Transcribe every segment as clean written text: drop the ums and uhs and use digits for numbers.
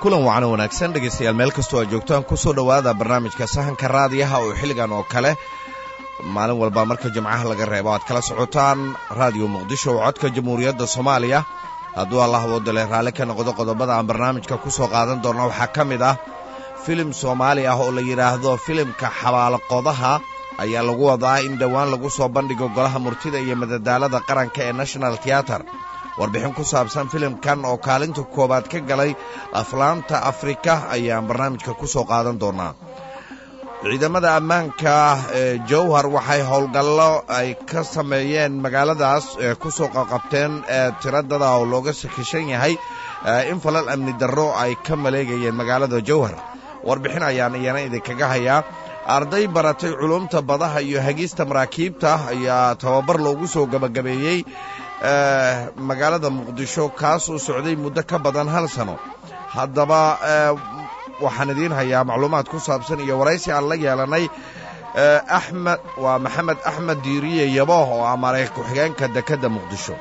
kulan wacan wanaagsan dhegeystayaal meel kastoo aad joogtaan ku soo dhowaada barnaamijka sahanka raadiyaha oo xilligan oo kale maalin walba marka jimcaha laga reebo aad kala socotaan raadiyo muqdisho oo codka jamhuuriyadda soomaaliya hadduu allah wado leh raalli ka noqdo qodobada aan barnaamijka ku soo qaadan doona waxaa ka mid ah filim soomaali ah oo la yidhaahdo filimka xabaalaqodaha ayaa lagu wadaa in dhowaan lagu soo bandhigo golaha murtida iyo madadaalada qaranka ee national theatre warbixin ku saabsan filimkan oo kaalinta koowaad ka galay aflaanta afrika ayaan barnaamijka ku soo qaadan doonaa ciidamada ammaanka ee jowhar waxay howlgallo ay ka sameeyeen magaaladaas ku soo qabteen tiradada oo looga sakishan yahay in falal amni darro ay ka maleegayeen magaalada jowhar warbixin ayaan iyana idinkaga hayaa arday baratay culumta badaha iyo hagista maraakiibta ayaa tababar loogu soo gabagabeeyey magaalada muqdisho kaas uu socday muddo ka badan 1 sano haddaba waxaan idiin hayaa macluumaad ku saabsan iyo waraysi aan la yeelanay maxamed axmed diiriye yabo oo amaaray ku-xigeenka dekedda muqdisho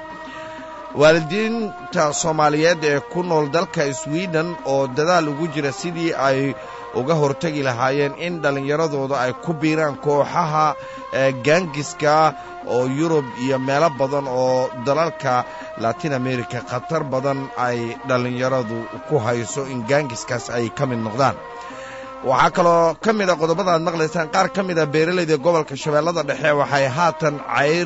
waalidiinta soomaaliyeed ee ku nool dalka sweden oo dadaal ugu jira sidii ay uga hortagi lahaayeen in dhallinyaradooda ay ku biiraan kooxaha gaangiska oo yurub iyo meelo badan oo dalalka latin america khatar badan ay dhallinyaradu ku hayso in gaangiskaas ay ka mid noqdaan waxaa kaloo ka mid a qodobada aad maqlaysaan qaar ka mid a beeralayda gobolka shabeellada dhexe waxay haatan cayr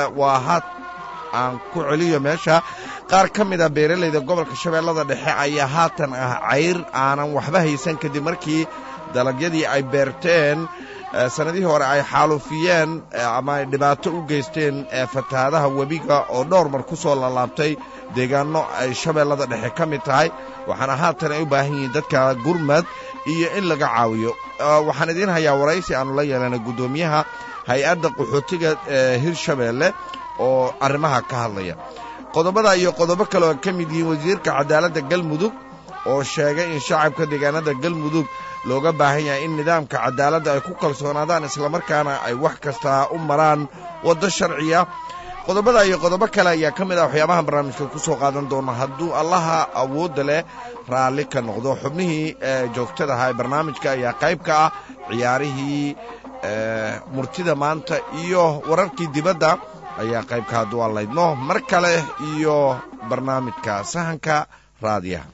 aan ku celiyo meesha qaar ka mid a beeralayda gobolka shabeellada dhexe ayaa haatan ah cayr aanan waxba haysan kadib markii dalagyadii ay beerteen sanadihii hore ay xaalufiyeen ama ay dhibaato u geysteen fatahaadaha webiga oo dhowr mar ku soo laalaabtay deegaano ay shabeellada dhexe ka mid tahay waxaana haatan ay u baahan yihiin dadka gurmad iyo in laga caawiyo waxaan idiin hayaa waraysi aanu la yeelanay guddoomiyaha hay-adda qaxootiga hirshabeelle oo arrimaha ka hadlaya qodobada iyo qodobo kale oo ka mid yihiin wasiirka cadaaladda galmudug oo sheegay in shacabka deegaanada galmudug looga baahan yahay in nidaamka cadaaladda ay ku kalsoonaadaan islamarkaana ay wax kasta u maraan waddo sharciya qodobada iyo qodobo kale ayaa ka mid ah waxyaabaha barnaamijka ku soo qaadan doona hadduu allaha awoodda leh raalli ka noqdo xubnihii joogtadaha ee barnaamijka ayaa qayb ka ah ciyaarihii murtida maanta iyo wararkii dibadda ayaa qaybka hadduu aan laydno mar kale iyo barnaamijka sahanka raadiyaha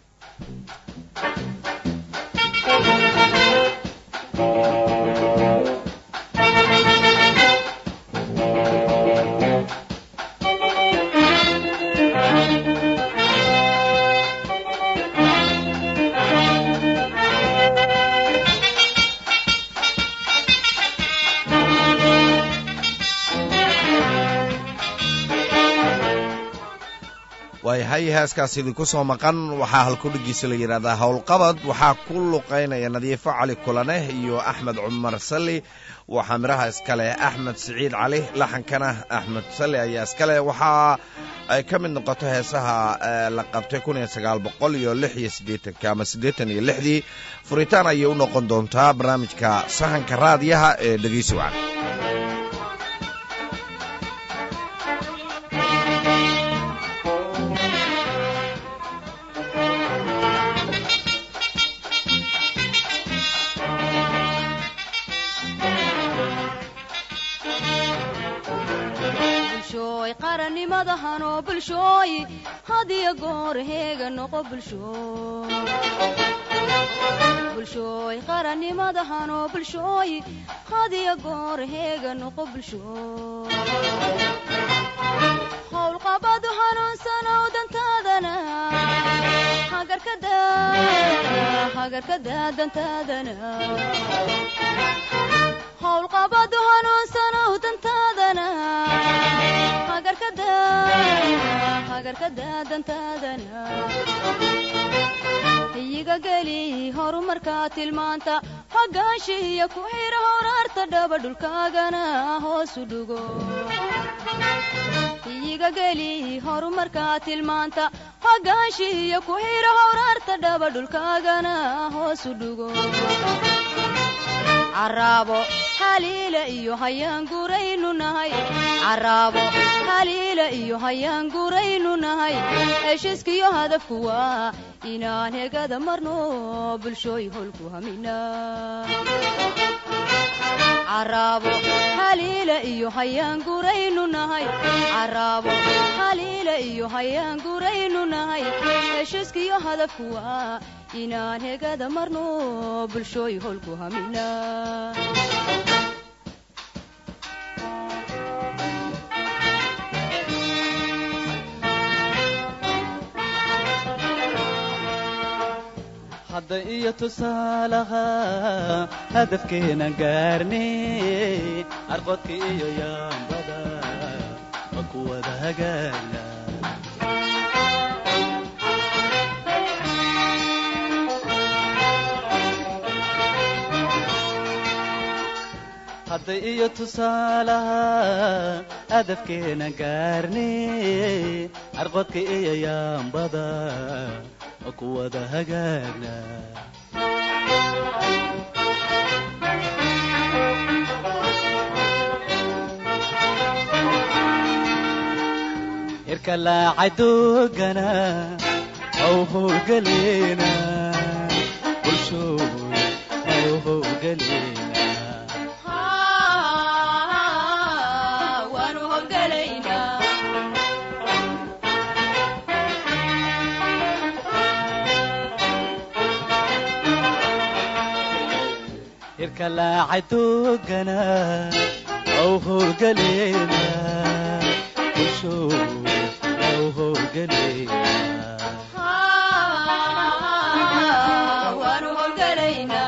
hay heeskaas idinku soo maqan waxaa halkudhigiisa la yidhaahdaa howlqabad waxaa ku luqaynaya nadiifo cali kulaneh iyo axmed cumar salli waxaa midhaha iskale axmed siciid cali laxankana axmed salli ayaa iskale waxa ay ka mid noqoto heesaha la qabtay 1986 ama 86 furitaan ayay u noqon doontaa barnaamijka sahanka raadiyaha ee dhegeysi wacan hadiya goor heega noqo bulshooy qarannimadahanoo bulshooy hadiya goor heega noqo bulshooy howlqabadu hanuunsanow dantaadana hagarkada dantaadana howlqabadu hanuunsanow dantaadana hagarkada dantaadana iyiga geli horumarkaa tilmaanta hogaanshihiya ku xira horaarta dhaba dhulkaagana hoosu dhugo iyiga geli horumarkaa tilmaanta hogaanshihiya ku xira horaarta dhaba dhulkaagana hoosu dhugo عرابو هليلة إيو هيان قرينو نهاي عرابو هليلة إيو هيان قرينو نهاي هشيسكيو هدفكوا إنان هيقاد مرنو بالشوي هلكو همينا عرابو هليلة إيو هيان قرينو نهاي عرابو هليلة إيو هيان قرينو نهاي هشيسكيو هدفكوا inaan hegada marno bulshooy holku hamina hadda iyo tusaalaha hadafkeena gaarnay arqodkii iyo yaambada ma ku wada hagaagna hadda iyo tusaalaha hadafkeena gaarnay arqodkii iyo yaambada ma ku wada hagaagna irka laacadogana aw howlgalena bulshooy aw howlgalena irkala cadogana aw howlgalena bulshooy aw howlgalena waanu howlgalena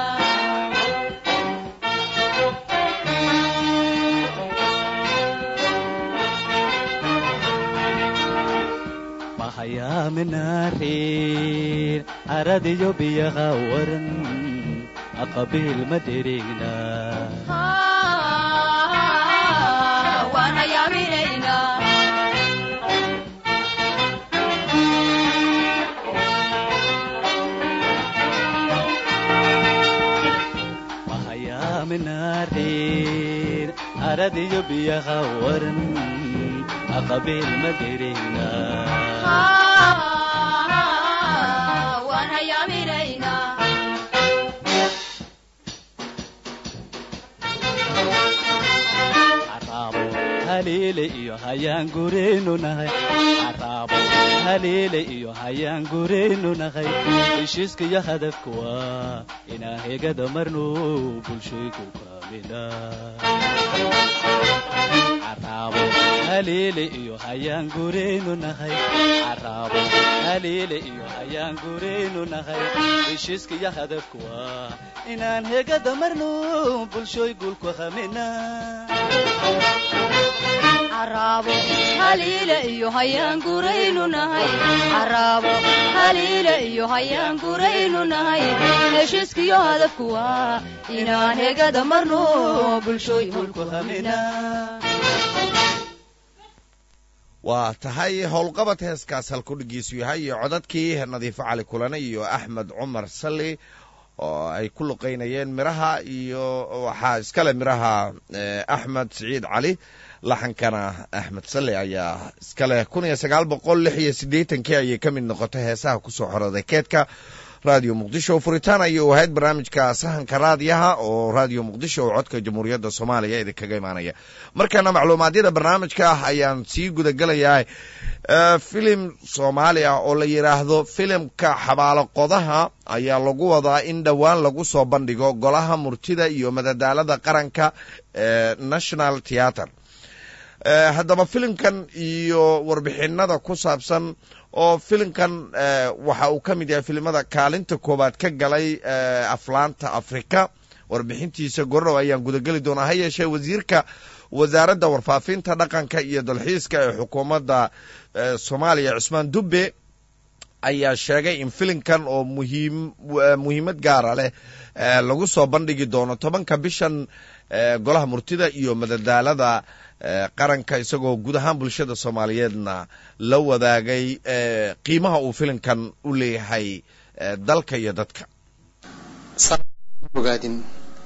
mahaya minarir aradiyo biyaha waran أقبل مدرينا وانا يا ميرينا وهيا من نارين أردي بيها ورن أقبل مدرينا وانا يا ميرينا haliile iyo hayaan gureenu nahay caraabo haliile iyo hayaan gureenu nahay heshiiska iyo hadafku waa inaan hegada marno bulshooyku kaamina caraabo haliile iyo hayaan gureenu nahay caraabo haliile iyo hayaan gureenu nahay heshiiska iyo hadafku waa inaan hegada marno bulshooyku kaamina عرابو هليلة إيو هيان قرينو نهاي عرابو هليلة إيو هيان قرينو نهاي هشيسكيو هدفكوا إنان هيقاد مرنو بالشوي هلكو همينا waa tahay howlqabad heeskaas halku dhigiisu yahay iyo codadkii nadiifo cali kulane iyo axmed cumar salli oo ay ku luqaynayeen miraha iyo waxaa iskale miraha axmed siciid cali laxankana axmed salli ayaa iskale 1986 ayay ka mid noqotay heesaha kusoo xorooday keedka radio muqdisho furitaan ayuu ahayd barnaamijka sahanka raadiyaha oo radio muqdisho oo codka jamhuuriyadda soomaaliya idinkaga imaanaya markana macluumaadyada barnaamijka ayaan sii gudagelayaa filim soomaali ah oo la yiraahdo filimka xabaalo qodaha ayaa lagu wadaa in dhawaan lagu soo bandhigo golaha murtida iyo madadaalada qaranka National Theatre haddaba filimkan iyo warbixinada ku saabsan oo filimkan waxa uu ka mid yahay filimada kaalinta koobaad ka galay aflaanta Afrika warbixintiisa gorow ayaan gudageli doonaa ha yeeshee wasiirka wasaaradda warfaafinta dhaqanka iyo dalxiiska ee xukuumadda Soomaaliya Cusmaan Dubbe ayaa sheegay in filimkan oo muhiimad gaar ah leh lagu soo bandhigi doono 10ka bishan golaha murtida iyo madadaalada qaranka isagoo guud ahaan bulshada Soomaaliyeedna la wadaagay qiimaha uu filimkan u leeyahay dalka iyo dadka ogaadin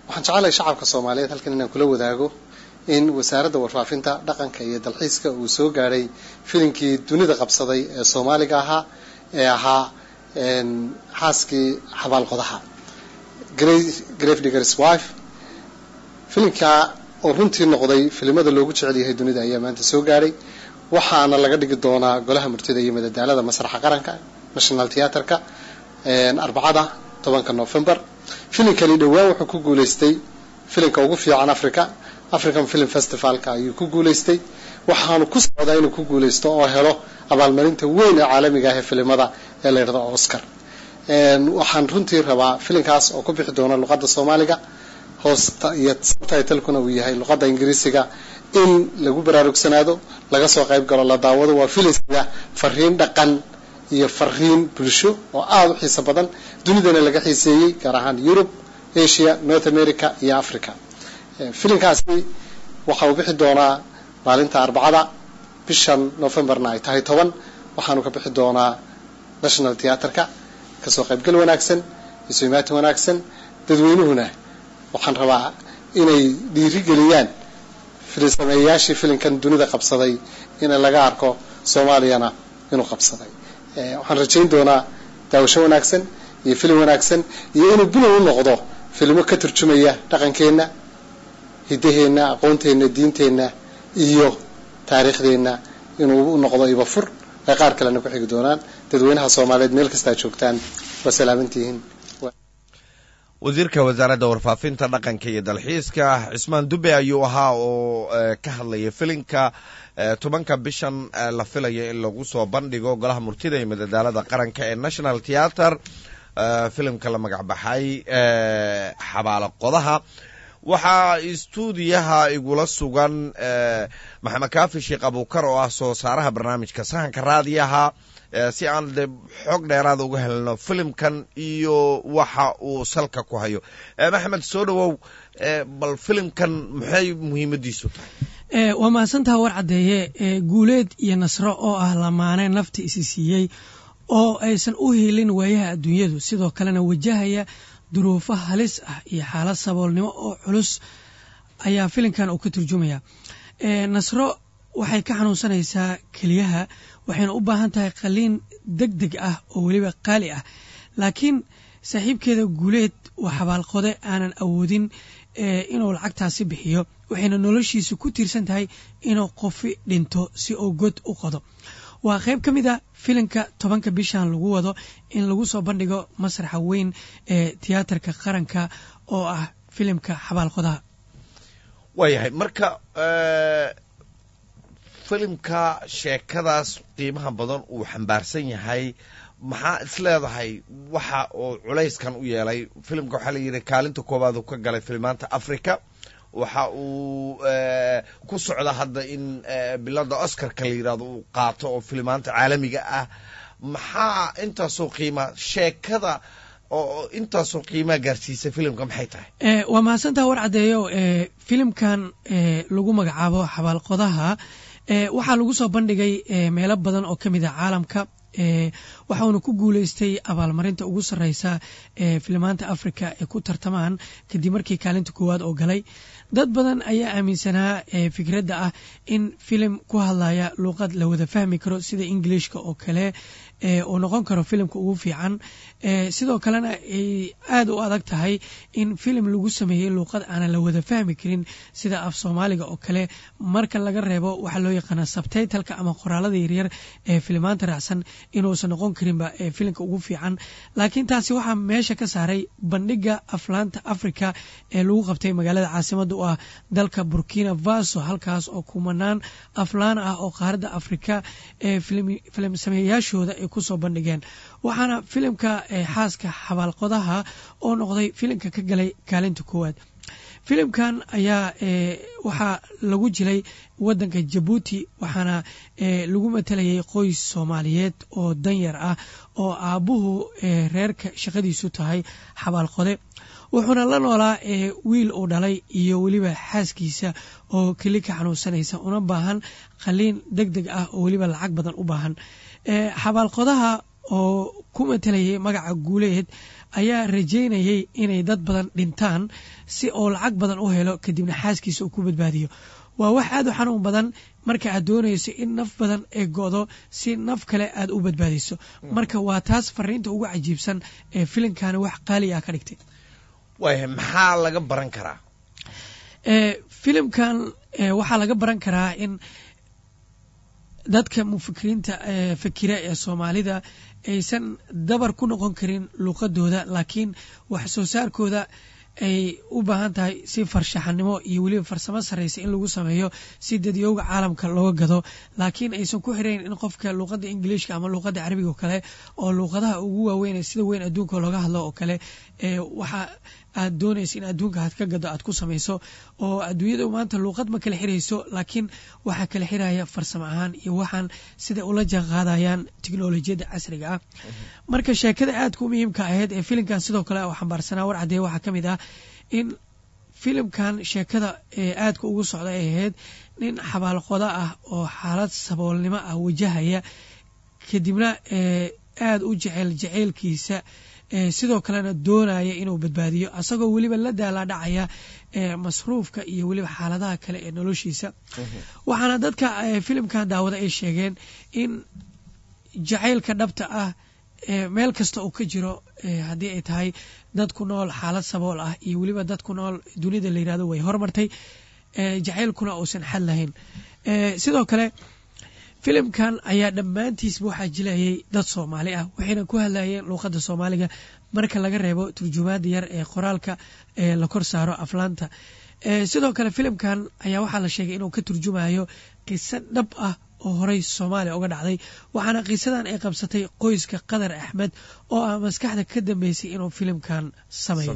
waxaan jecelahay shacabka Soomaaliyeed halkan inaan kula wadaago in wasaaradda warfaafinta dhaqanka iyo dalxiiska uu soo gaaray filimkii dunida qabsaday ee Soomaaliga ahaa xaaskii xabaalqodaha Gravedigger's Wife. Filimka oo runtii noqday filimada loogu jecel yahay dunida ayaa maanta soo gaaray, waxaana laga dhigi doonaa golaha murtida iyo madadaalada masraxa qaranka National Theatre-ka Arbacada 10 November. filimkani dhawaan wuxuu ku guuleystay filimka ugu fiican African Film Festival-ka ayuu ku guuleystay, waxaanu ku socdaa inuu ku guuleysto oo helo abaalmarinta weyn ee caalamiga ah ee filimada ee la yiraahdo Oscar. waxaan runtii rabaa filimkaas oo ku bixi doona luqadda Soomaaliga hoosta iyo subtitle-kuna uu yahay luqadda Ingiriisiga in lagu baraarugsanaado laga soo qayb galo la daawado. waa filimka fariin dhaqan iyo fariin bulsho oo aad u xiiso badan dunidana laga xiiseeyay gaar ahaan Europe, Asia, North America iyo Africa. filimkaasi waxa uu bixi doonaa maalinta Arbacada bishan November-na ay tahay 10 waxaanu ka bixi doonaa National Theatre-ka kasoo qaybgal wanaagsan isu imaatin wanaagsan dadweynuhuna waxaan rabaa inay dhiirigeliyaan filimsameeyaashii filimkan dunida qabsaday in laga arko Soomaaliyana inuu qabsaday. waxaan rajayn doonaa daawasho wanaagsan iyo filim wanaagsan iyo inuu bilow u noqdo filmo ka turjumaya dhaqankeena, hidaheena, aqoonteena, diinteena iyo taariikhdeena inuu u noqdo iba fur ay qaar kalena ku xigi doonaan dadweynaha Soomaaliyeed meel kasta joogtaan. wasalaamantihiin. wasiirka wasaaradda warfaafinta dhaqanka iyo dalxiiska Cismaan Dube ayuu ahaa oo ka hadlaya filimka 10 bishan la filayo in lagu soo bandhigo golaha murtida iyo madadaalada qaranka ee National Theatre. filimka la magac baxay xabaalqodaha. waxaa istuudiyaha igula sugan Maxamed Kaafi Sheekh Abuukar oo ah soo saaraha barnaamijka Sahanka Raadiyaha si aan xog dheeraad uga helno filimkan iyo waxa uu salka ku hayo. Maxamed soo dhawow, bal filimkan maxay muhiimadiisu tahay? waa mahadsantahay war cadeeye. guuleed iyo nasro oo ah lamaane nafta isi siiyey oo aysan u helin waayaha adduunyadu, sidoo kalena wajahaya duruufo halis ah iyo xaalad saboolnimo oo culus ayaa filimkan uu ka turjumaya. nasro waxay ka xanuunsanaysaa keliyaha, waxayna u baahan tahay qaliin degdeg ah oo weliba qaali ah, laakiin saaxiibkeeda guuleed waa xabaalqode aanan awoodin inuu lacagtaasi bixiyo, waxayna noloshiisu ku tiirsan tahay inuu qofi dhinto si uu god u qodo. waa qayb ka mid ah filimka 10 bishan lagu wado in lagu soo bandhigo masraxa weyn ee tiyaatarka qaranka oo ah filimka xabaalqodaha. waayahay, marka filimka sheekadaas qiimaha badan uu xambaarsan yahay, maxaa isleedahay waxa oo culayskan u yeelay? filimka waxaa la yidhi kaalinta koowaad uu ka galay filmaanta Africa, waxa uu ku socda hadda in bilada Oscar-ka la yiraahdo uu qaato oo filmaanta caalamiga ah. maxaa intaasoo qiima sheekada oo intaasoo qiima gaarsiisay filimka maxay tahay? waa mahadsantahay war cadeeyo. filimkan lagu magacaabo xabaalqodaha waxaa lagu soo bandhigay meelo badan oo ka mid ah caalamka. waxauna ku guuleystay abaalmarinta ugu sarreysa filmaanta Africa ee ku tartamaan kadib markii kaalinta koowaad oo galay. dad badan ayaa aaminsanaa fikradda ah in filim ku hadlaya luqad la wada fahmi karo sida Englishka oo kale oo noqon karo filimka ugu fiican. sidoo kalena ay aad u adag tahay in filim lagu sameeyay luqad aan la wada fahmi karin sida af Soomaaliga oo kale, marka laga reebo waxa loo yaqaan subtitle-ka ama qoraalada yaryar ee filmaanta raacsan inuusan noqon karinba filimka ugu fiican. laakiin taasi waxaa meesha ka saaray bandhiga aflaanta Africa ee lagu qabtay magaalada caasimadda u ah dalka Burkina Faso, halkaas oo kumanaan aflaan ah oo qaaradda Afrika ee filim sameeyaashooda ay ku soo bandhigeen. waxaana filimka xaaska xabaalqodaha oo noqday filimka ka galay kaalinta koowaad. filimkan ayaa waxaa lagu jilay wadanka Djibouti, waxaana lagu matalayay qoys Soomaaliyeed oo danyar ah oo aabuhu reerka shaqadiisu tahay xabaalqode, wuxuuna la noolaa wiil uu dhalay iyo weliba xaaskiisa oo keli ka xanuunsanaysa una baahan qaliin degdeg ah oo weliba lacag badan u baahan. xabaalqodaha oo ku matalayay magaca guuleed ayaa rajaynayay inay dad badan dhintaan si oo lacag badan u helo kadibna xaaskiisa uu ku badbaadiyo waa wax aad u xanuun badan marka aad doonayso in naf badan ay go'do si naf kale aad u badbaadiso marka waa taas fariinta ugu cajiibsan ee filimkani wax qaali ah ka dhigtay waaya maxaa laga baran karaa filimkan waxaa laga baran karaa in dadka mufakiriinta fakira ee soomaalida aysan dabar ku noqon karin luuqadooda laakiin wax soo saarkooda ay u baahan tahay si farshaxanimo iyo weliba farsamo sarraysa in lagu sameeyo si dadyooga caalamka looga gado laakiin aysan ku xirayn in qofka luuqadda ingiliishka ama luuqadda carabiga oo kale oo luuqadaha ugu waaweyn ee sida weyn adduunka looga hadlo oo kale waxa aad doonaysa in adduunka aad ka gado aad ku samayso oo adduunyada maanta luuqad ma kala xirayso laakiin waxaa kala xiraya farsamo ahaan iyo waxaan sida ula jaan qaadayaan tiknolojiyadda casriga ah marka sheekada aadka u muhiimka ahayd ee filimkan sidoo kale oo xambaarsanaa war caddeeye waxaa ka mid ah in filimkan sheekada aadka ugu socda ay ahayd nin xabaalqodo ah oo xaalad saboolnimo ah wajahaya kadibna aada u jaceylkiisa sidoo kalena doonaya inuu badbaadiyo asagoo weliba la daalaa dhacaya masruufka iyo weliba xaaladaha kale ee noloshiisa waxaana dadka filimkan daawada ay sheegeen in jacaylka dhabta ah meel kasta uu ka jiro haddii ay tahay dad ku nool xaalad sabool ah iyo weliba dad ku nool dunida la yirahdo way hormartay jacaylkuna uusan xad lahayn sidoo kale filimkan ayaa dhammaantiisba waxaa jilayay dad soomaali ah waxayna ku hadlayeen luuqadda soomaaliga marka laga reebo turjumaada yar ee qoraalka la kor saaro aflaanta sidoo kale filimkan ayaa waxaa la sheegay inuu ka turjumayo qiso dhab ah oo horey soomaaliya uga dhacday waxaana qisadan ay qabsatay qoyska qadar axmed oo ah maskaxda ka dambeysay inuu filimkan sameeyo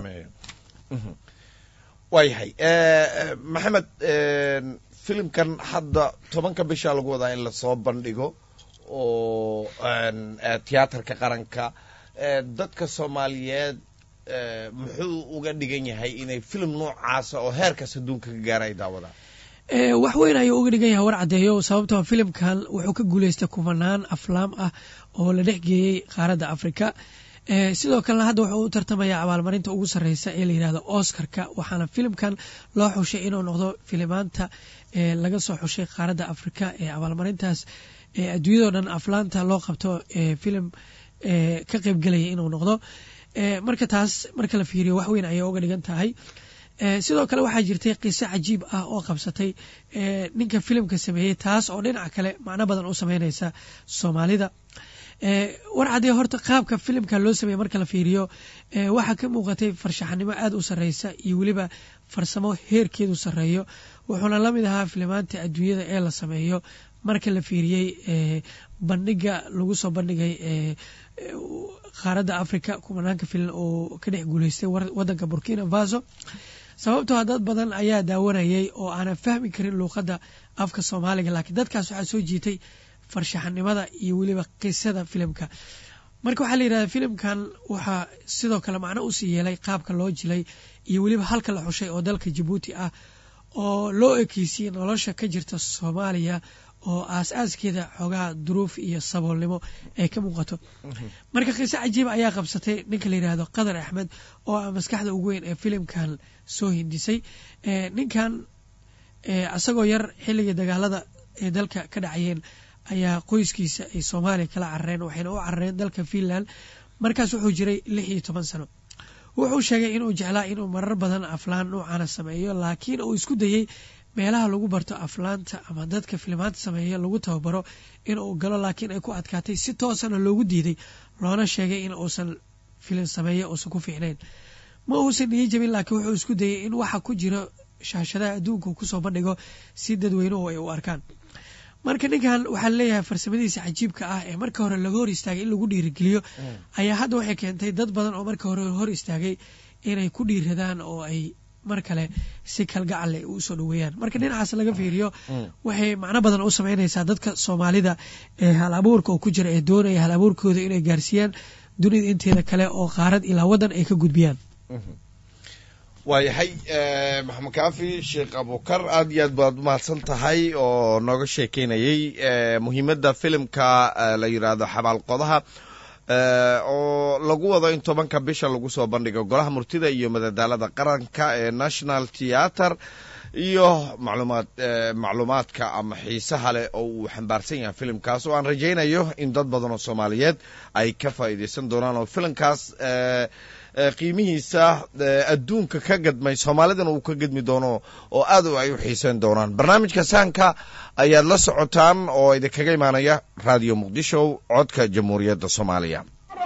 waayahay maxamed filimkan hadda 10 bisha lagu wadaa in lasoo bandhigo oo tiyaatarka qaranka dadka soomaaliyeed muxuu uga dhigan yahay inay filim noocaasa oo heerkaas adduunka ka gaaray daawadaan wax weyn ayuu uga dhigan yahay war caddeeyo sababtoo filimkan wuxuu ka guulaystay kumanaan aflaam ah oo la dhex geeyey qaaradda afrika sidoo kalena hadda wuxuu u tartamayaa abaalmarinta ugu sarreysa ee la yidhahdo oscarka waxaana filimkan loo xushay inuu noqdo filimaanta laga soo xushay qaaradda afrika ee abaalmarintaas adduunyadoo dhan aflaanta loo qabto filim ka qaybgelaya inuu noqdo marka taas marka la fiiriyo wax weyn ayay uga dhigan tahay sidoo kale waxaa jirtay qiso cajiib ah oo qabsatay ninka filimka sameeyey taas oo dhinaca kale macno badan u sameynaysa soomaalida war caddee horta qaabka filimka loo sameeyey marka la fiiriyo waxaa ka muuqatay farshaxanimo aada u sarreysa iyo weliba farsamo heerkeedu sarreeyo wuxuuna la mid ahaa filimaanta adduunyada ee la sameeyo marka la fiiriyey bandhiga lagu soo bandhigay qaaradda africa kumanaanka filim oo ka dhex guulaystay waddanka burkina faso sababtoo dad badan ayaa daawanayay oo aanan fahmi karin luuqadda afka soomaaliga laakiin dadkaas waxaa soo jiitay farshaxanimada iyo weliba qisada filimka marka waxaa la yidhahdaa filimkan waxaa sidoo kale macno usii yeelay qaabka loo jilay iyo weliba halka la xushay oo dalka jabuuti ah oo loo ekeysiyey nolosha ka jirta soomaaliya oo aas-aaskeeda xoogaa duruuf iyo saboolnimo ay ka muuqato marka qiso cajiib ayaa qabsatay ninka la yidhaahdo qadar axmed oo ah maskaxda ugu weyn ee filimkan soo hindisay ninkan asagoo yar xilligii dagaalada ee dalka ka dhacayeen ayaa qoyskiisa ay soomaaliya kala carareen waxayna u carareen dalka finland markaas wuxuu jiray 16 sano wuxuu sheegay inuu jeclaa inuu marar badan aflaan noocaana sameeyo laakiin uu isku dayey meelaha lagu barto aflaanta ama dadka filimaanta sameeya lagu tababaro inuu galo laakiin ay ku adkaatay si toosana loogu diiday loona sheegay in uusan filim sameeya uusan ku fiicnayn ma uusan niyo jabin laakiin wuxuu isku dayey in waxa ku jiro shaashadaha adduunka uu kusoo bandhigo si dadweynuhu ay u arkaan marka ninkan waxaa laleeyahay farsamadiisa cajiibka ah ee marka hore laga hor istaagay in lagu dhiirigeliyo ayaa hadda waxay keentay dad badan oo marka hore hor istaagay inay ku dhiiradaan oo ay mar kale si kalgacal leh u soo dhaweeyaan marka dhinacaas laga fiiriyo waxay macno badan u sameynaysaa dadka soomaalida ee hal abuurka oo ku jira ee doonaya hal abuurkooda inay gaarsiiyaan dunida inteeda kale oo qaarad ilaa waddan ay ka gudbiyaan waayahay maxamed kaafi sheekh abukar aad iyo aad baad umahadsan tahay oo nooga sheekeynayay muhiimadda filimka la yidhaahdo xabaalqodaha oo lagu wado in 10 bisha lagu soo bandhigo golaha murtida iyo madadaalada qaranka ee National Theatre iyo macluumaadka ama xiisaha leh oo uu xambaarsan yahay filimkaas oo aan rajaynayo in dad badan oo Soomaaliyeed ay ka faa'iideysan doonaan oo filimkaas qiimihiisa adduunka ka gadmay Soomaalidana uu ka gadmi doono oo aad ay u xiiseen doonaan barnaamijka saanka ayaad la socotaan oo idinkaga imaanaya Radio Muqdisho codka Jamhuuriyadda Soomaaliya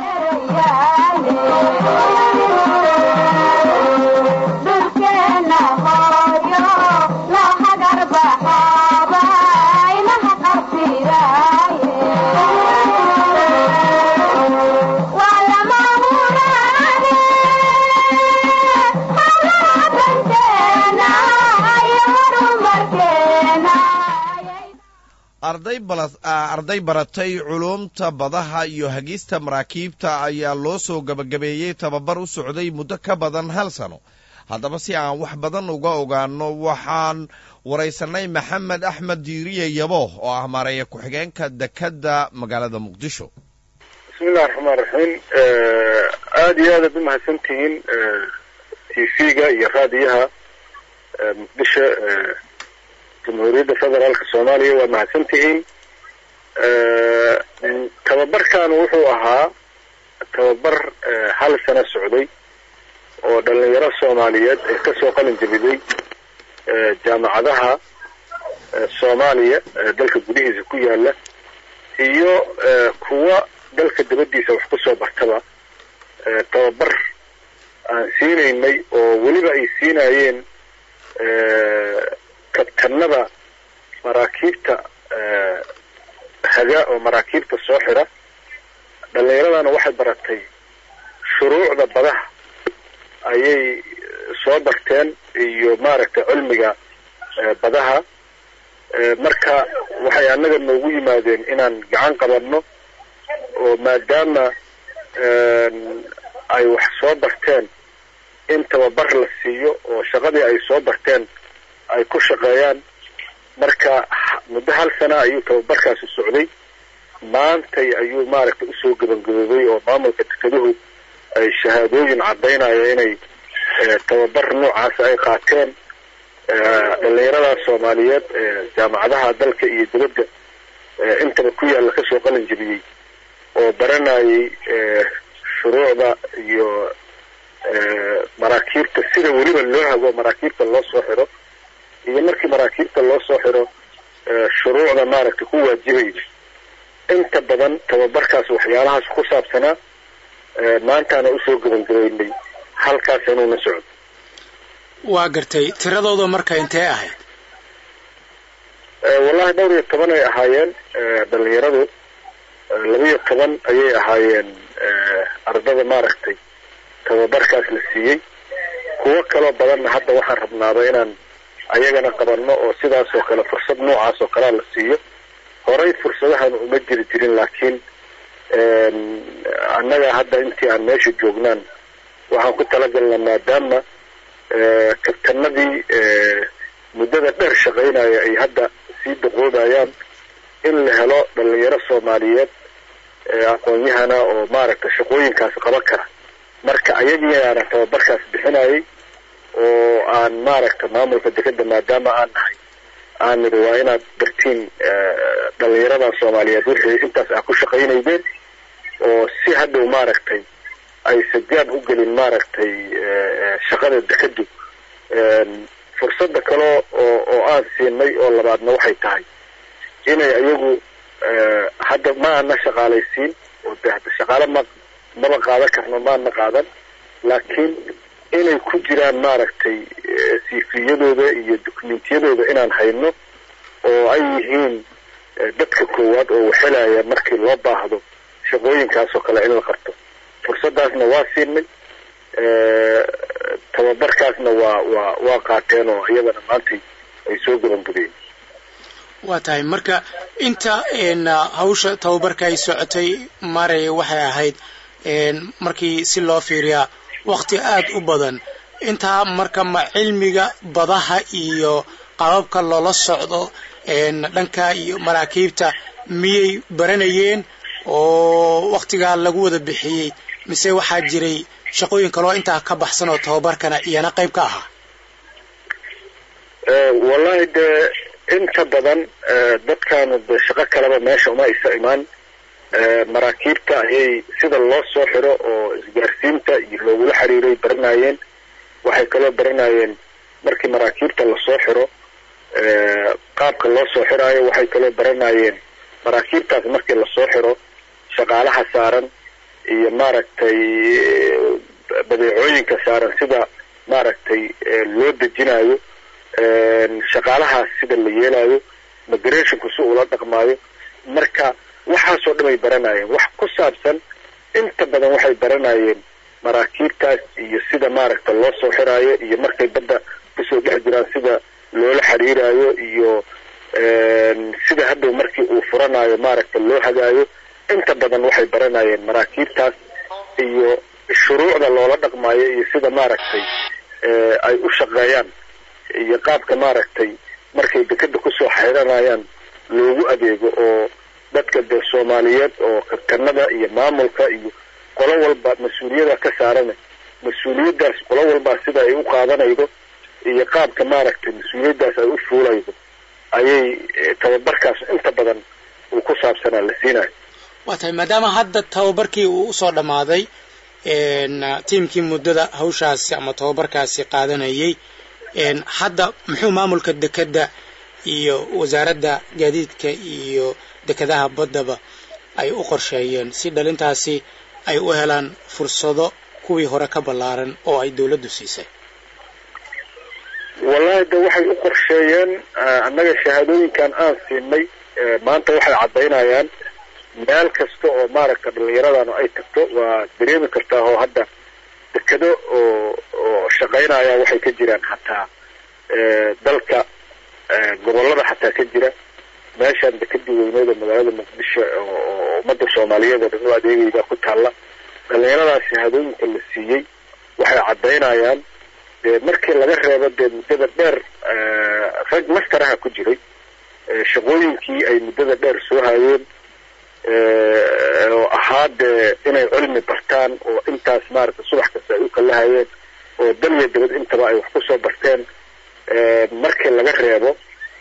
arday baratay culumta badaha iyo hagista maraakiibta ayaa loo soo gabagabeeyey tababar u socday muddo ka badan 1 sano haddaba si aan wax badan uga ogaano waxaan waraysanay Maxamed Axmed Diiriye Yabo oo ah maareeye ku-xigeenka dekada magaalada Muqdisho. Bismillahir Rahmanir Rahiim aad iyo aad u mahadsantihiin TV-ga iyo raadiyaha Muqdisho Jamhuuriyadda Federaalka Soomaaliya waa mahadsantihiin tababarkan wuxuu ahaa tababar 1 sano socday oo dhalinyaro Soomaaliyeed ay ka soo qalin jabiday jaamacadaha Soomaaliya dalka gudihiisa ku yaala iyo kuwa dalka dibadiisa wax ku soo bartaba tababar aan siineynay oo waliba ay siinayeen kabtanada maraakiibta haga oo maraakiibta soo xira dhalinyaradana waxay baratay shuruucda badaha ayay soo barteen iyo maaragtay cilmiga badaha marka waxay anaga noogu yimaadeen inaan gacan qabanno oo maadaama ay wax soo barteen in tababar la siiyo oo shaqadii ay soo barteen ay ku shaqeeyaan marka muddo 1 sano ayuu tababarkaasi socday maanta ayuu maaragtay u soo gabagaboobay oo maamulka dekeduhu ay shahaadooyin cadeynaya inay tababar noocaas ay qaateen dhalinyarada Soomaaliyeed jaamacadaha dalka iyo dibadda intaba ku yaala ka soo qalin jabiyay oo baranayay shuruucda iyo maraakiibta sida waliba loo hago maraakiibta loo soo xiro iyo markii maraakiibta loo soo xiro shuruucda maaragtay ku waajibayay inta badan tababarkaas waxyaalahaas ku saabsanaa maantaana u soo gabagabeynay halkaas inuu na socdo waa gartay tiradooda marka intee ahayd wallahi 12 ay ahaayeen dhalinyaradu 12 ayay ahaayeen ardada maaragtay tababarkaas la siiyey kuwa kale badan hadda waxaan rabnaaba inaan ayagana qabanno oo sidaas oo kale fursad noocaas oo kale la siiyo horay fursadahan uma jirin laakiin annaga hadda intii aan meesha joognaan waxaan ku talagalnaa maadaama kabtanadii muddada dheer shaqaynaya ay hadda sii daqoodayaan in la helo dhalinyaro Soomaaliyeed aqoon-yahana oo maaragtay shaqooyinkaas qaban kara marka ayagiina tababarkaas bixinayay oo aan maaragtay maamulka dekada maadaama aan nahay aan waa inaad dartiin dhalinyarada Soomaaliyeed wixii intaas ay ku shaqaynaydeen oo si hadhow maaragtay ay sajaan u gelin maaragtay shaqada dekadu fursada kale oo aan siinay oo labaadna waxay tahay inay ayagu hadda ma ana shaqaalaysiin oo shaqaale ma qaadan karno ma ana qaadan laakiin inay ku jiraan maaragtay siifiyadooda iyo dokumentiyadooda inaan hayno oo ay yihiin dadka koowaad oo waxelaya markii loo baahdo shaqooyinkaas oo kale in la qabto fursadaasna waa siinay tababarkaasna waa qaateen oo iyadana maanta ay soo gabagabeen waa tahay marka inta hawsha tababarka ay socotay maray waxay ahayd markii si loo fiiriyaa waqti aad u badan intaa marka ma cilmiga badaha iyo qababka loola socdo dhanka iyo maraakiibta miyay baranayeen oo waqtigaa lagu wada bixiyey mise waxaa jiray shaqooyin kaloo intaa ka baxsan oo tababarkana iyana qayb ka ahaa wallahi de inta badan dadkaanu de shaqo kaleba meesha uma isa imaan maraakiibta ayay sida loo soo xiro oo isgaarsiinta iyo loogula xiriiray baranayeen waxay kaloo baranayeen markii maraakiibta lasoo xiro qaabka loo soo xiraayo waxay kaloo baranayeen maraakiibtaas markii lasoo xiro shaqaalaha saaran iyo maaragtay badeecooyinka saaran sida maaragtay loo dejinayo shaqaalahaas sida la yeelayo migrationku si ula dhaqmaayo marka waxaasoo dhan ay baranayeen wax ku saabsan inta badan waxay baranayeen maraakiibtaas iyo sida maaragta loo soo xiraayo iyo markay badda kusoo dhex jiraan sida loola xiriirayo iyo sida hadhow markii uu furanayo maaragta loo hagaayo inta badan waxay baranayeen maraakiibtaas iyo shuruucda loola dhaqmaayo iyo sida maaragtay ay u shaqeeyaan iyo qaabka maaragtay markay dekada kusoo xiranayaan loogu adeego oo dadka de Soomaaliyeed oo kabtanada iyo maamulka iyo qolo walba mas'uuliyada ka saaran mas'uuliyadaas qolo walba sida ay u qaadanaydo iyo qaabka maaragtay mas'uuliyadaas ay u fuulaydo ayay tababarkaas inta badan uu ku saabsanaa la siinayo waatay maadaama hadda tababarkii uu soo dhamaaday tiimkii muddada hawshaasi ama tababarkaasi qaadanayay hadda muxuu maamulka dekada iyo wasaaradda gaadiidka iyo dekadaha baddaba ay u qorsheeyeen si dhalintaasi ay u helaan fursado kuwii hore ka ballaaran oo ay dawladdu siisay wallahi de waxay u qorsheeyeen annaga shahaadooyinkan aan siinay maanta waxay caddaynayaan meel kasta oo maaragta dhallinyaradanu ay tagto waa dareemi kartaa oo hadda dekado oo shaqaynaya waxay ka jiraan xataa dalka gobollada xataa ka jira meeshaan dekadii weyneed oo magaalada muqdisho oo ummadda Soomaaliyeed oo dhan u adeegayda ku taalla dhallinyaradaas shahaadooyinka la siiyey waxay caddaynayaan markii laga reebo dee muddada dheer rag masteraha ku jiray shaqooyinkii ay muddada dheer soo hayeen oo ahaa dee inay cilmi bartaan oo intaas maaragta subax kasta ay u kala hayeen oo dalya dabad intaba ay wax ku soo barteen markii laga reebo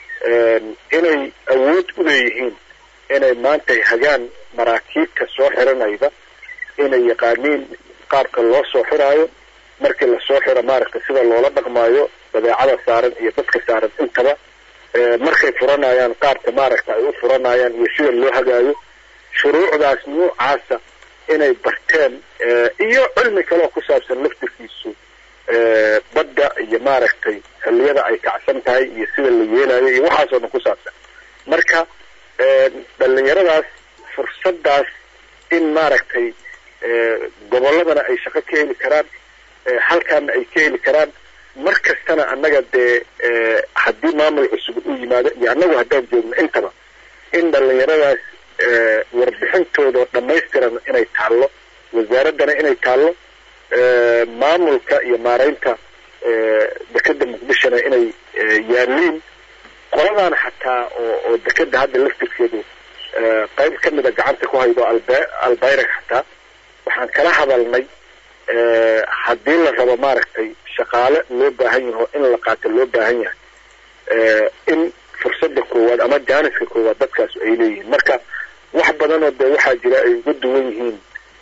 inay awood u leeyihiin inay maanta hagaan maraakiibta soo xiranayda inay yaqaaniin qaabka loo soo xiraayo markii la soo xiro maaragta sida loola dhaqmaayo badeecada saaran iyo dadka saaran intaba markay furanayaan qaabka maaragta ay u furanayaan iyo sida loo hagaayo shuruucdaas noocaasa inay barteen iyo cilmi kale oo ku saabsan laftirkiisu badda iyo maaragtay xilliyada ay kacsan tahay iyo sida la yeelayo iyo waxaasoo dhan ku saabsan marka dhallinyaradaas fursadaas in maaragtay gobolladana ay shaqo ka heli karaan halkaana ay ka heli karaan mar kastana annaga dee haddii maamul cusub u yimaado iyo annagu haddaan joogno intaba in dhallinyaradaas warbixintooda dhammaystiran inay taallo wasaaraddana inay taallo maamulka iyo maaraynta dekada muqdishona inay yaaliin qoladan xataa oo dekada hadda laftirkeedu qayb ka mida gacanta ku haydo albayrak xataa waxaan kala hadalnay haddii la rabo maaragtay shaqaale loo baahan yaho in la qaato loo baahan yahay in fursada koowaad ama jaaniska koowaad dadkaas ay leeyihiin marka wax badanoo dee waxaa jira ay uga duwan yihiin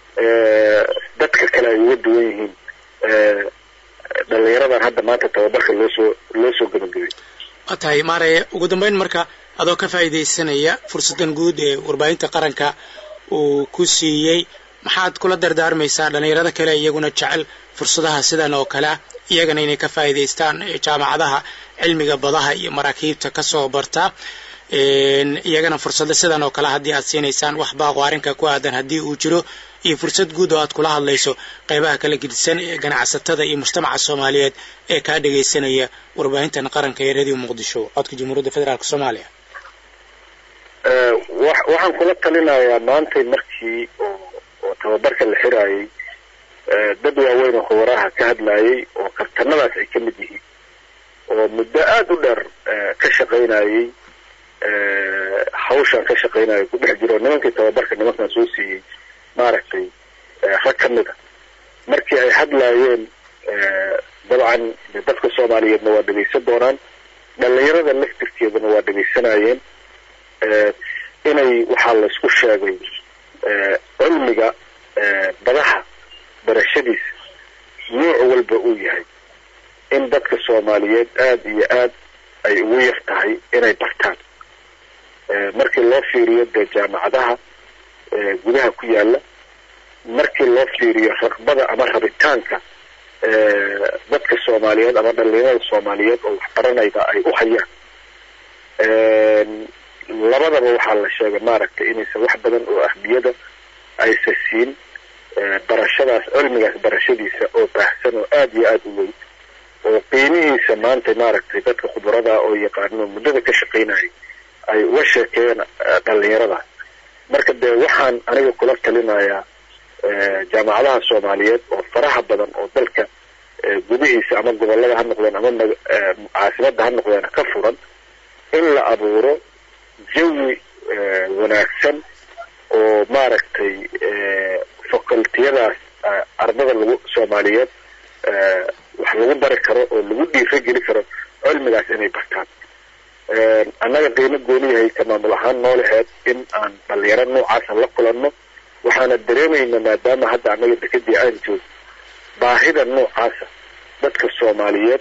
dadka kale ay uga duwan yihiin dhallinyaradan hadda maanta tababarka loo soo gabagabay waa tahay maaraya ugu dambeyn marka adoo ka faa'iidaysanaya fursadan guud ee warbaahinta qaranka uu ku siiyey maxaad kula dardaarmaysaa dhallinyarada kale iyaguna jecel fursadaha sidan oo kale iyagana inay ka faa'iidaystaan jaamacadaha cilmiga badaha iyo maraakiibta ka soo barta iyagana fursada sidan oo kale haddii aad siinaysaan wax baaqo arrinka ku aadan haddii uu jiro iyo fursad guud oo aad kula hadlayso qaybaha kala gedisan ee ganacsatada iyo mujtamaca Soomaaliyeed ee ka dhageysanaya warbaahintan qaranka ee Radio Muqdisho codka Jamhuuriyadda Federaalka Soomaaliya waxaan kula talinayaa maanta markii oo tababarka la xiraayay dad waaweyn oo khubaraha ka hadlayay oo kabtanadaas ay ka mid yihiin oo muddo aad u dheer ka shaqaynayay hawshan ka shaqeynayo ku dhex jiro nimankii tababarka nimankan soo siiyey maaragtay rag ka mid a markii ay hadlaayeen dabcan dadka soomaaliyeedna waa dhegaysan doonaan dhalinyarada laftirkeedana waa dhegaysanayeen inay waxaa la isku sheegay cilmiga badaha barashadiisa nooc walba uu yahay in dadka soomaaliyeed aad iyo aad ay ugu yar tahay inay bartaan markii loo fiiriyo dee jaamacadaha gudaha ku yaala markii loo fiiriyo raqbada ama rabitaanka dadka soomaaliyeed ama dhalinyarada soomaaliyeed oo waxbaranayda ay u hayaan labadaba waxaa la sheegay maaragtay inaysan wax badan oo ahmiyada aysa siin barashadaas cilmigaas barashadiisa oo baahsan oo aad iyo aad u weyn oo qiimihiisa maanta maaragtay dadka khubarada oo yaqaano muddada ka shaqaynayay ay uga sheekeeyeen dhalinyaradaas marka dee waxaan aniga kula talinayaa jaamacadaha soomaaliyeed oo faraha badan oo dalka gudihiisa ama gobolada ha noqdeen ama caasimada ha noqdeen ka furan in la abuuro jawi wanaagsan oo maaragtay fakultiyadaas ardada lagu soomaaliyeed wax lagu bari karo oo lagu dhiirageli karo cilmigaas inay bartaan annaga qiimo gooniyahay ka maamul ahaan noo laheed in aan dhalinyaro noocaasa la kulanno waxaana dareemaynaa maadaama hadda annaga dekadii aan joog baahida noocaasa dadka soomaaliyeed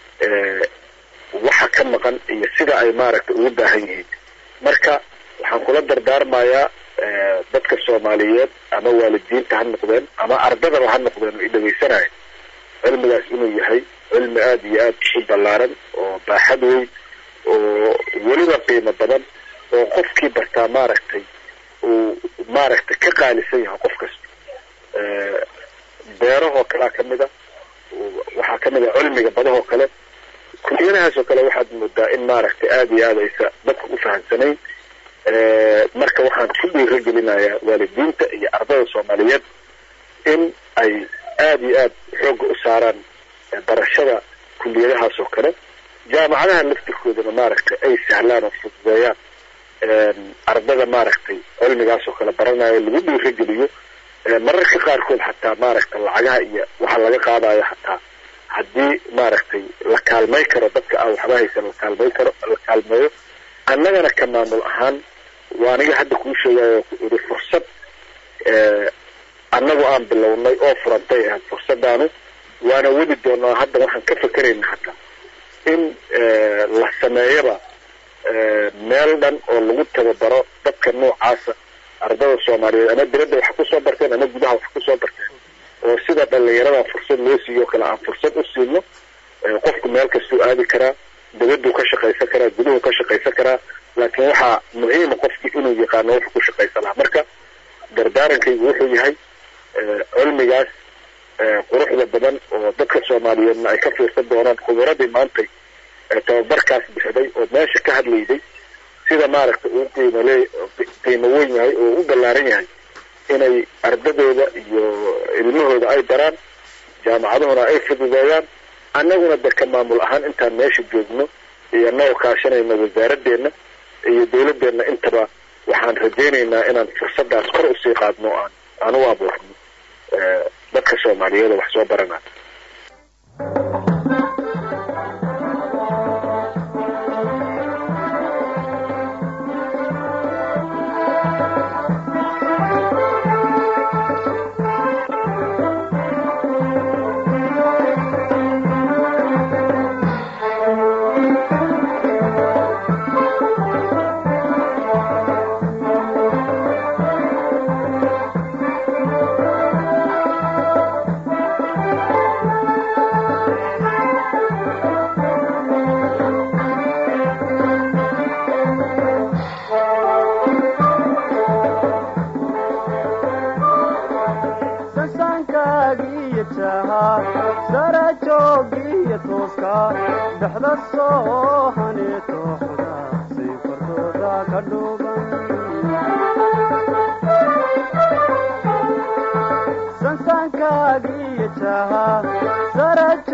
waxa ka maqan iyo sida ay maaragtay ugu baahan yihiin marka waxaan kula dardaarmayaa dadka soomaaliyeed ama waalidiinta ha noqdeen ama ardadaba ha noqdeen oo idhagaysanaya cilmigaas inuu yahay cilmi aad iyo aad u ballaaran oo baaxad weyn oo weliba qiimo badan oo qofkii bartaa maaragtay uu maaragtay ka qaalisan yahay qof kasta beerahoo kalea ka mid a waxaa ka mid a cilmiga badahoo kale kuliyadahaasoo kale waxaad moodaa in maaragtay aad iyo aad aysa dadka u fahamsanayn marka waxaan ku dhiiragelinayaa waalidiinta iyo ardada soomaaliyeed in ay aad iyo aad xoogga u saaraan barashada kuliyadahaasoo kale jaamacadaha laftirkoodana maaragtay ay sahlaan oo fududeeyaan ardada maaragtay cilmigaasoo kale baranayo lagu dhiirageliyo mararka qaarkood xataa maaragtay lacagaha iyo waxa laga qaadayo xataa haddii maaragtay la kaalmay karo dadka aan waxba haysan la kaalmeeyo annagana ka maamul ahaan waa aniga hadda kuu sheegayo iri fursad annagu aan bilownay oo furantay ahayd fursadaanu waana weli doonaa hadda waxaan ka fekerayna hataa in la sameeyaba meel dhan oo lagu tababaro dadka noocaasa ardada soomaaliyeed ama dibadda wax kusoo barteen ama gudaha wax kusoo barteen oo sida dhalinyarada fursad loo siiyo kale aan fursad u siino qofku meel kastuu aadi karaa dibaduu ka shaqaysan karaa guduhu ka shaqaysan karaa laakiin waxaa muhiima qofkii inuu yaqaano wuxuu ku shaqaysan lahaa marka dardaarankaygu wuxuu yahay cilmigaas quruxda badan oo dadka soomaaliyeedna ay ka fiirsan doonaan khubaradii maantay tababarkaas bixday oo meesha ka hadlayday sida maaragtay uu qiimo weyn yahay oo u ballaaran yahay inay ardadooda iyo ilmahooda ay baraan jaamacaduhuna ay fududeeyaan annaguna de ka maamul ahaan intaan meesha joogno iyo annagoo kaashanayna wasaaradeenna iyo dawladeenna intaba waxaan rajaynaynaa inaan fursadaas kor usii qaadno aan u abuurno dadka soomaaliyeed wax soo baranaya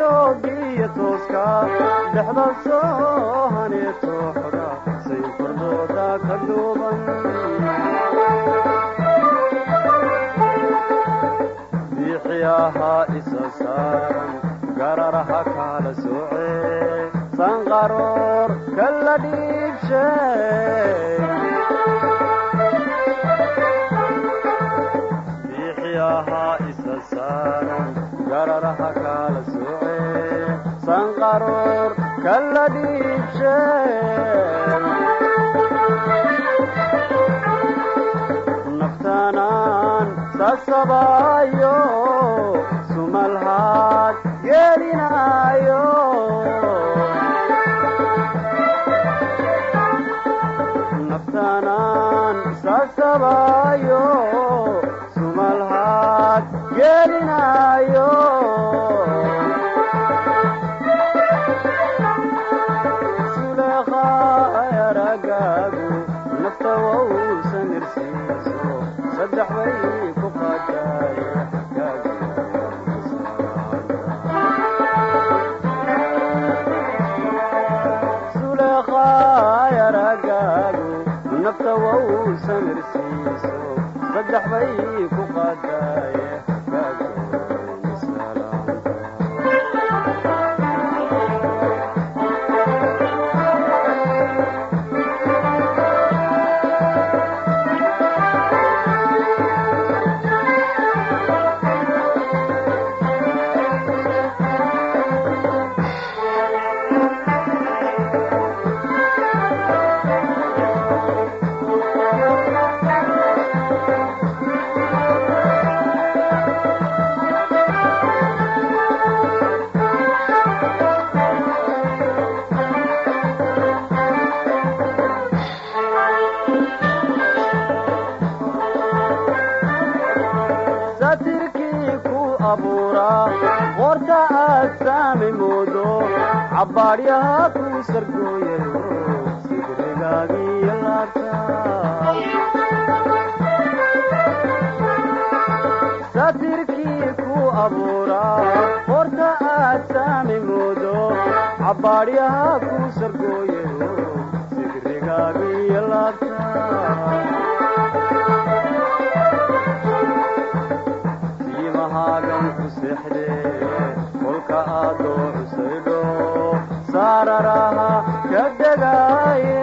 Sara sanqaroor kala dhiibshay biixi ahaa isa saaran gararaha kala socee sanqaroor kala dhiibshay naftanaan sasabaayo sumalhaad gelinaayo naftanaan sasabaayo sumalhaad gelinaayo suleekhaayaragaagu nafta wausan irsiiso saddex bay ku qadaaye suleekhaayaragaagu nafta wausan irsiiso saddex bay ku qadaaye qorta aad saami moodo cabbaadyaha ku sargooyayo sidrigaagii laabta satirkii ku abuuraa qorta aad saami moodo cabbaadyaha ku sargooyayo sidrigaagii laabta hagan ku seexdee kolka aadoo cusaydho saararaha ka degaaye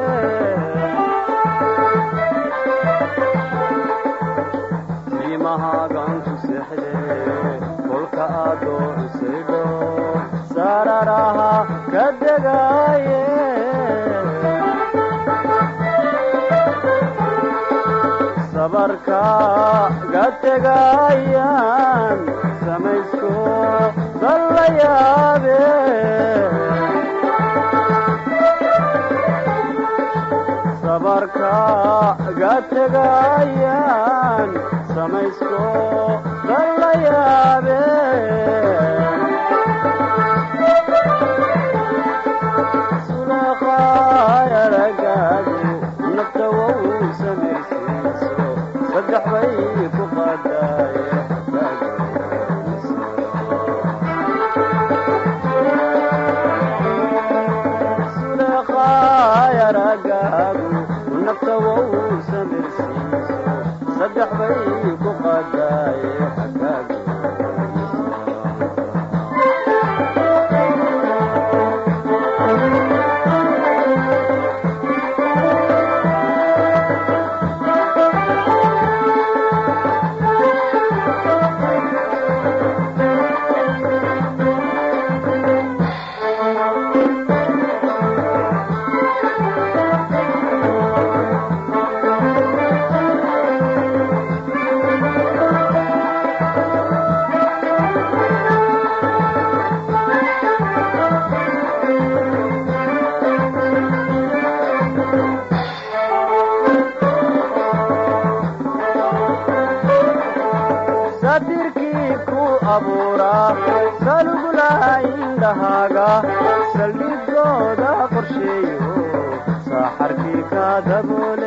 tiimahagan ku seexdee kolka aadoo cusaydho saararaha ka degaaye sabarka ga tegayaan samaysko dalla yaabe sabarka ga tegayaan samaysko dalla yaabe suleekhaayaragaagu nafta wau samaysiiso saddex bay ku qadaaye suleekhaayaragaagu nafta wau samaysiiso saddex bay ku qadaaye hagaagu salugulaindhahaaga saldhigooda qorsheeyo saaxarkii ka daboole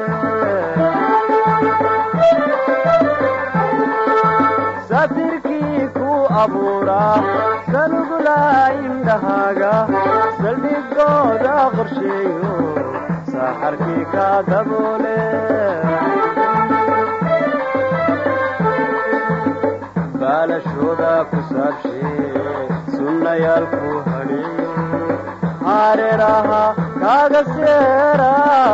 satirkii ku abuuraa salugulaindhahaaga saldhigooda qorsheeyo saaxarkii ka daboole baalashooda ku saabshee sunnayaalku hadheeyo hareeraha kaaga seera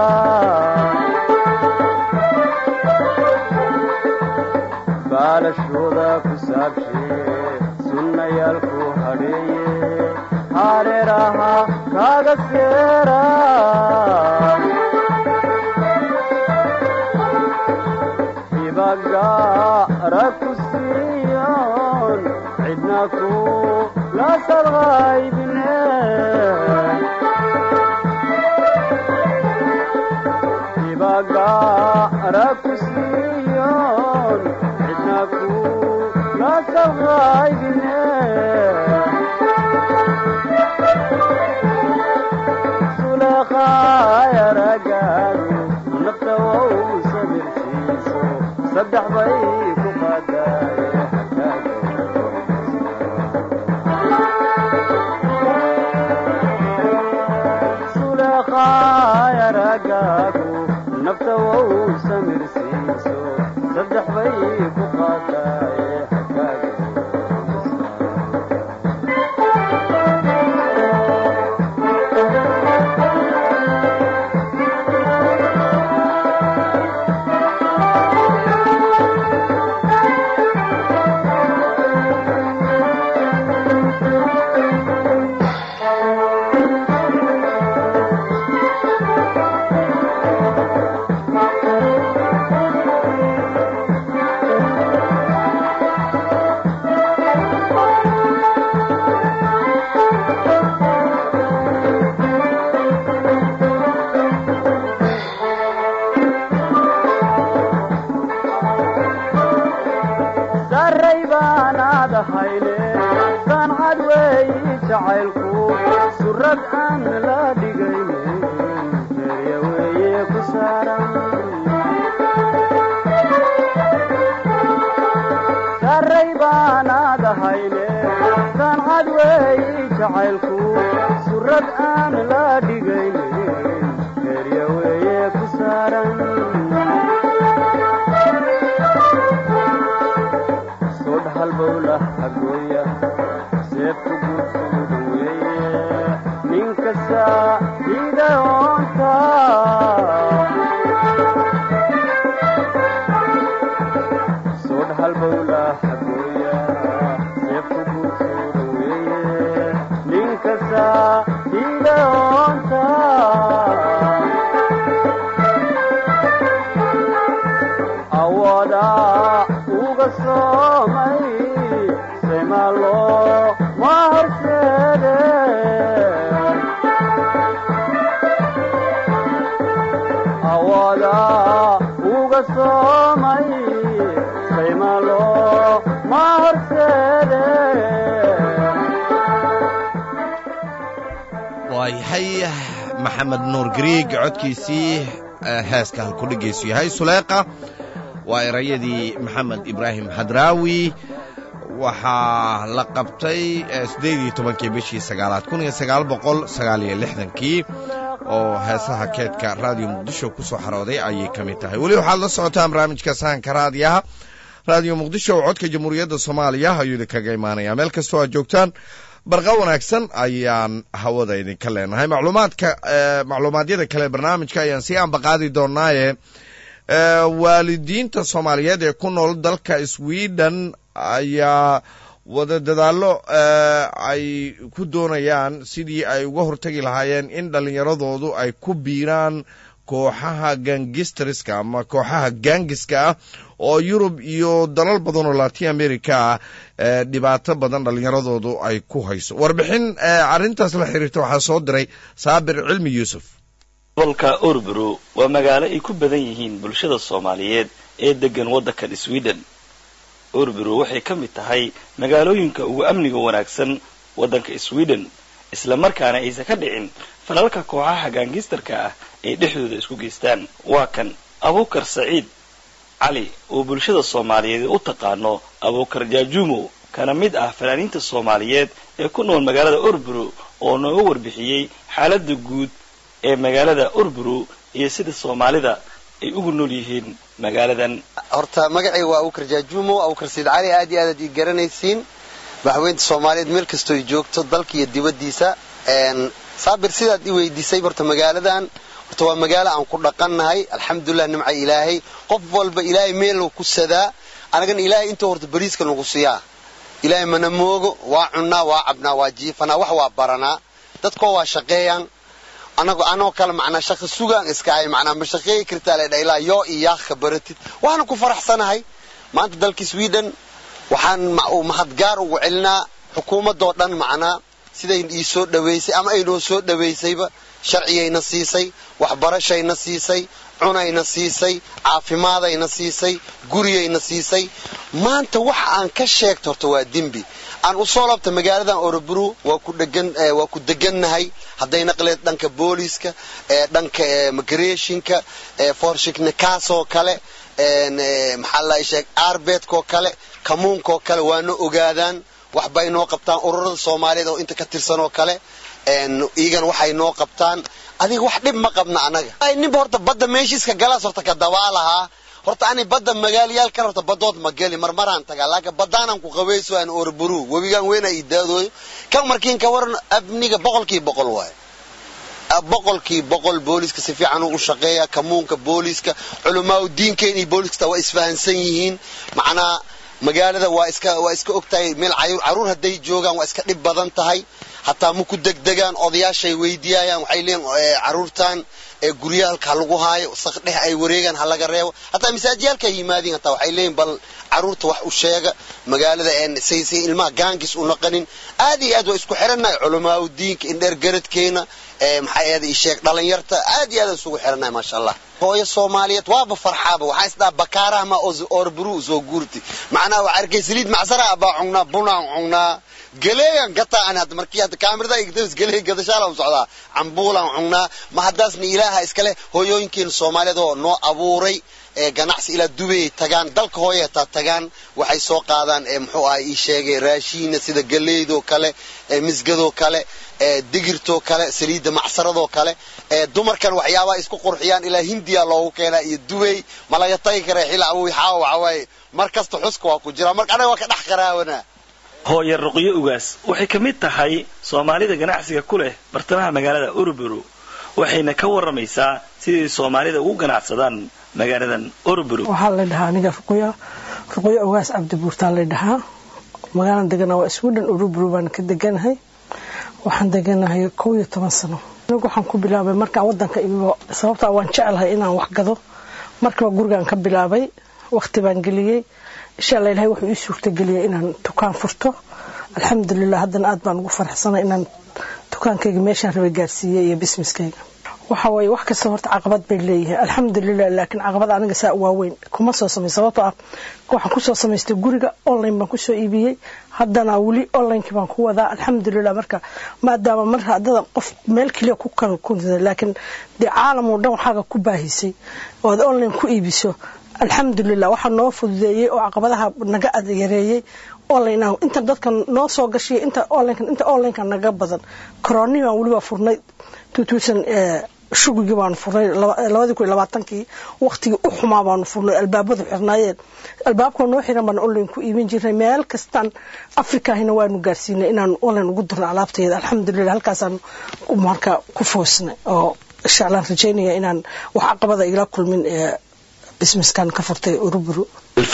baalashooda ku saabshee sunnayaalku hadheeye hareeraha kaaga seera ibagaara ku siiyoon cidna ku la salqaybine ibagaara ku siiyoon cidna ku la salqaybine sulaqaayaragaadu nafta wow sabirtiiso saddex bay ku qaadaaye sulaqaayaragaadu nafta wow samirsiiso saddex bay ku qaadaaye surad aan la dhigaynin herya weeye ku saaran saray baanaad ahayne sancad weeye jacaylku surad aan la dhigaynin herya weeye ku saaran soo dhahal bowla hagooya seefku guudsuuda weeye ninkasta hidayoonta soo dhahal bowla hagooya seefku guudsuuda weeye ninkasta hidayoonta awooda uga soomay semalo ma horseede awooda uga soomay semalo ma horseede waayahay maxamed nuur griig codkiisii heeska halku dhegaysu yahay suleeqa waa erayadii maxamed ibraahim hadraawi waxaa la qabtay 18 bishii 1960 oo heesaha keedka raadiyo muqdisho ku soo xarooday ayay ka mid tahay weli waxaad la socotaan barnaamijka sahanka raadiyaha raadiyo muqdisho oo codka jamhuuriyadda soomaaliya ayuu idinkaga imaanaya meel kastoo aad joogtaan barqa wanaagsan ayaan hawada idinka leenahay macluumaadyada kale barnaamijka ayaan sii ambaqaadi doonaaye waalidiinta soomaaliyeed ee ku nool dalka Sweden ayaa wada dadaallo ay ku doonayaan sidii ay uga hortagi lahaayeen in dhalinyaradoodu ay ku biiraan kooxaha gangsterska ama kooxaha gangiska ah oo Yurub iyo dalal badan oo Latin America dhibaato badan dhalinyaradoodu ay ku hayso warbixin arintaas la xiriirta waxa soo diray Saabir Cilmi Yusuf gobolka Örebro waa magaalo ay ku badan yihiin bulshada Soomaaliyeed ee degan waddanka Sweden Örebro waxay ka mid tahay magaalooyinka ugu amniga wanaagsan waddanka Sweden isla markaana aysan ka dhicin falalka kooxaha gangisterka ah ee dhexdooda isku geystaan waa kan Abuukar Saciid Cali oo bulshada Soomaaliyeed u taqaano Abuukar Jaajumo kana mid ah fanaaniinta Soomaaliyeed ee ku nool magaalada Örebro oo nooga warbixiyay xaaladda guud ee magaalada Örebro iyo sida Soomaalida ay ugu nool yihiin magaaladan horta magacay waa Abuukar Jaajumo Abuukar Saciid Cali aad iyo aad garanaysiin baxweynta Soomaaliyeed meel kasto ay joogto dalka iyo dibadiisa saabir sidaad i weydiisay horta magaaladan horta waa magaalo aan ku dhaqannahay alxamdulillah nimca ilaahay qof walba ilaahay meel ku sadaa anagana ilaahay inta horta bariiska nagu siiyaa ilaahay mana moogo waa cunaa waa cabnaa waa jiifanaa wax waa baranaa dadkoo waa shaqeeyaan anoo kale macnaa shaqo sugaan iska ay macnaa ma shaqeey kartaa leedahay ilaa yoo iyo khabaratid waxaan ku faraxsanahay maanta dalka Sweden waxaan mahadgaar ugu celinaa xukuumadoo dhan macnaa siday ii soo dhaweysay ama ay noo soo dhaweysayba sharciyayna siisay waxbarashayna siisay cunayna siisay caafimaadayna siisay guriyayna siisay maanta wax aan ka sheegto horta waa dembi aan u soo laabta magaaladan Örebro waa ku degannahay haday naqleed dhanka booliska dhanka migrationka forshikna kaasoo kale maxaa la sheeg arbeedko kale kamuunko kale waana ogaadaan wax bay noo qabtaan ururada Soomaaliyeed oo inta ka tirsan oo kale iigan waxay noo qabtaan adiga wax dhib ma qabna anaga ay nin horta badda meeshiiska galaas horta ka dawaalaha horta ani badda magaaliyaal kale horta badood ma gali marmaraan taga laakiin badaanan ku qabayso aan Örebro wabigan weena ii daadooyo kan markiin ka waran abniga 100% waay 100% booliska si fiican u shaqeeya kamuunka booliska culumaa diinkeena booliska waa isfahansan yihiin macnaa magaalada waa iska ogtahay meel caruur haday joogan waa iska dhib badan tahay hatta ma ku degdegaan odayaashay weydiiyayaan waxay leeyihiin caruurtan guriyaalka lagu haayo saqdhex ay wareegan halaga reebo hatta misaajiyalka yimaadeen hatta waxay leeyihiin bal caruurta wax u sheega magaalada saysi ilmaha gaangis u naqanin aad waa isku xiranay culumaa diinka indheer garadkeena maxay aad ii sheeg dhalinyarta aad isugu xiranay ma sha Allah hooyo Soomaaliyeed waaba farxaaba waxa isdaa bakaaraha ma Örebro soo guurti macnaa waa arkay saliid macsara baa cunna bunaan cunna galeeyan gata aan had markii hada kaamirada igdays galee gadashaala u socdaa cambuulan cunna ma hadaasni ilaaha iskale hooyooyinkeen Soomaaliyeed oo noo abuuray ganacsi ila Dubai tagaan dalka hooyata tagaan waxay soo qaadaan muxuu ahay ii sheegay raashin sida galeedo kale misgado kale digirto kale saliida macsarado kale dumarkan waxyaabo isku qurxiyaan ila Hindiya loogu keenay iyo Dubai malaga tay kare xil waxaway markasta xuska waa ku jira marka anaga waa ka dhax qaraawana hooyo ruqiyo ugaas waxay kamid tahay Soomaalida ganacsiga ku leh bartamaha magaalada Örebro waxayna ka waramaysaa sidii Soomaalida ugu ganacsadaan magaaladan Örebro waxa la dhahaa aniga ruqiyo ugaas Cabdi Buurtaan la dhahaa magaalada degana waa Sweden Örebro baan ka deganahay waxaan deganahay 11 sano waxaan ku bilaabay marka wadanka iyo sababta waan jecelahay inaan wax gado marka gurigan ka bilaabay waqti baan galiyay insha Allah ilaahay wuxuu ii suurta galiyay inaan dukaan furto alxamdulillah haddana aad baan ugu faraxsanahay inaan dukaankayga meeshaan rabay gaarsiiyay iyo businesskayga waxa way wax kasta horta caqabad bay leeyahay alxamdulillah laakiin caqabad aniga saa waaweyn kuma soo sameeyay sababtoo ah waxaan ku soo sameystay guriga online baan ku soo iibiyay haddana wali online baan ku wadaa alxamdulillah marka maadaama mar haddana qof meel kaliya ku kala kunta laakiin caalamku dhan waxa ku baahisay oo online ku iibiso alxamdulillah waxa noo fududeeyay oo caqabadaha naga adeereeyay online inta dadka noo soo gashay inta online naga badan corona waan waliba furnay 2000 shugigi baan furnay 2020 waqtiga u xumaa baan furnay albaabada xirnaayeen albaabka noo xiran baan online ku iibin jirnay meel kastan Afrika hina waanu gaarsiinay inaan online ugu dirno alaabteeda alxamdulillah halkaas aan marka ku foosnay oo insha Allah rajaynaya inaan wax caqabada ila kulmin businesskan ka furtay Örebro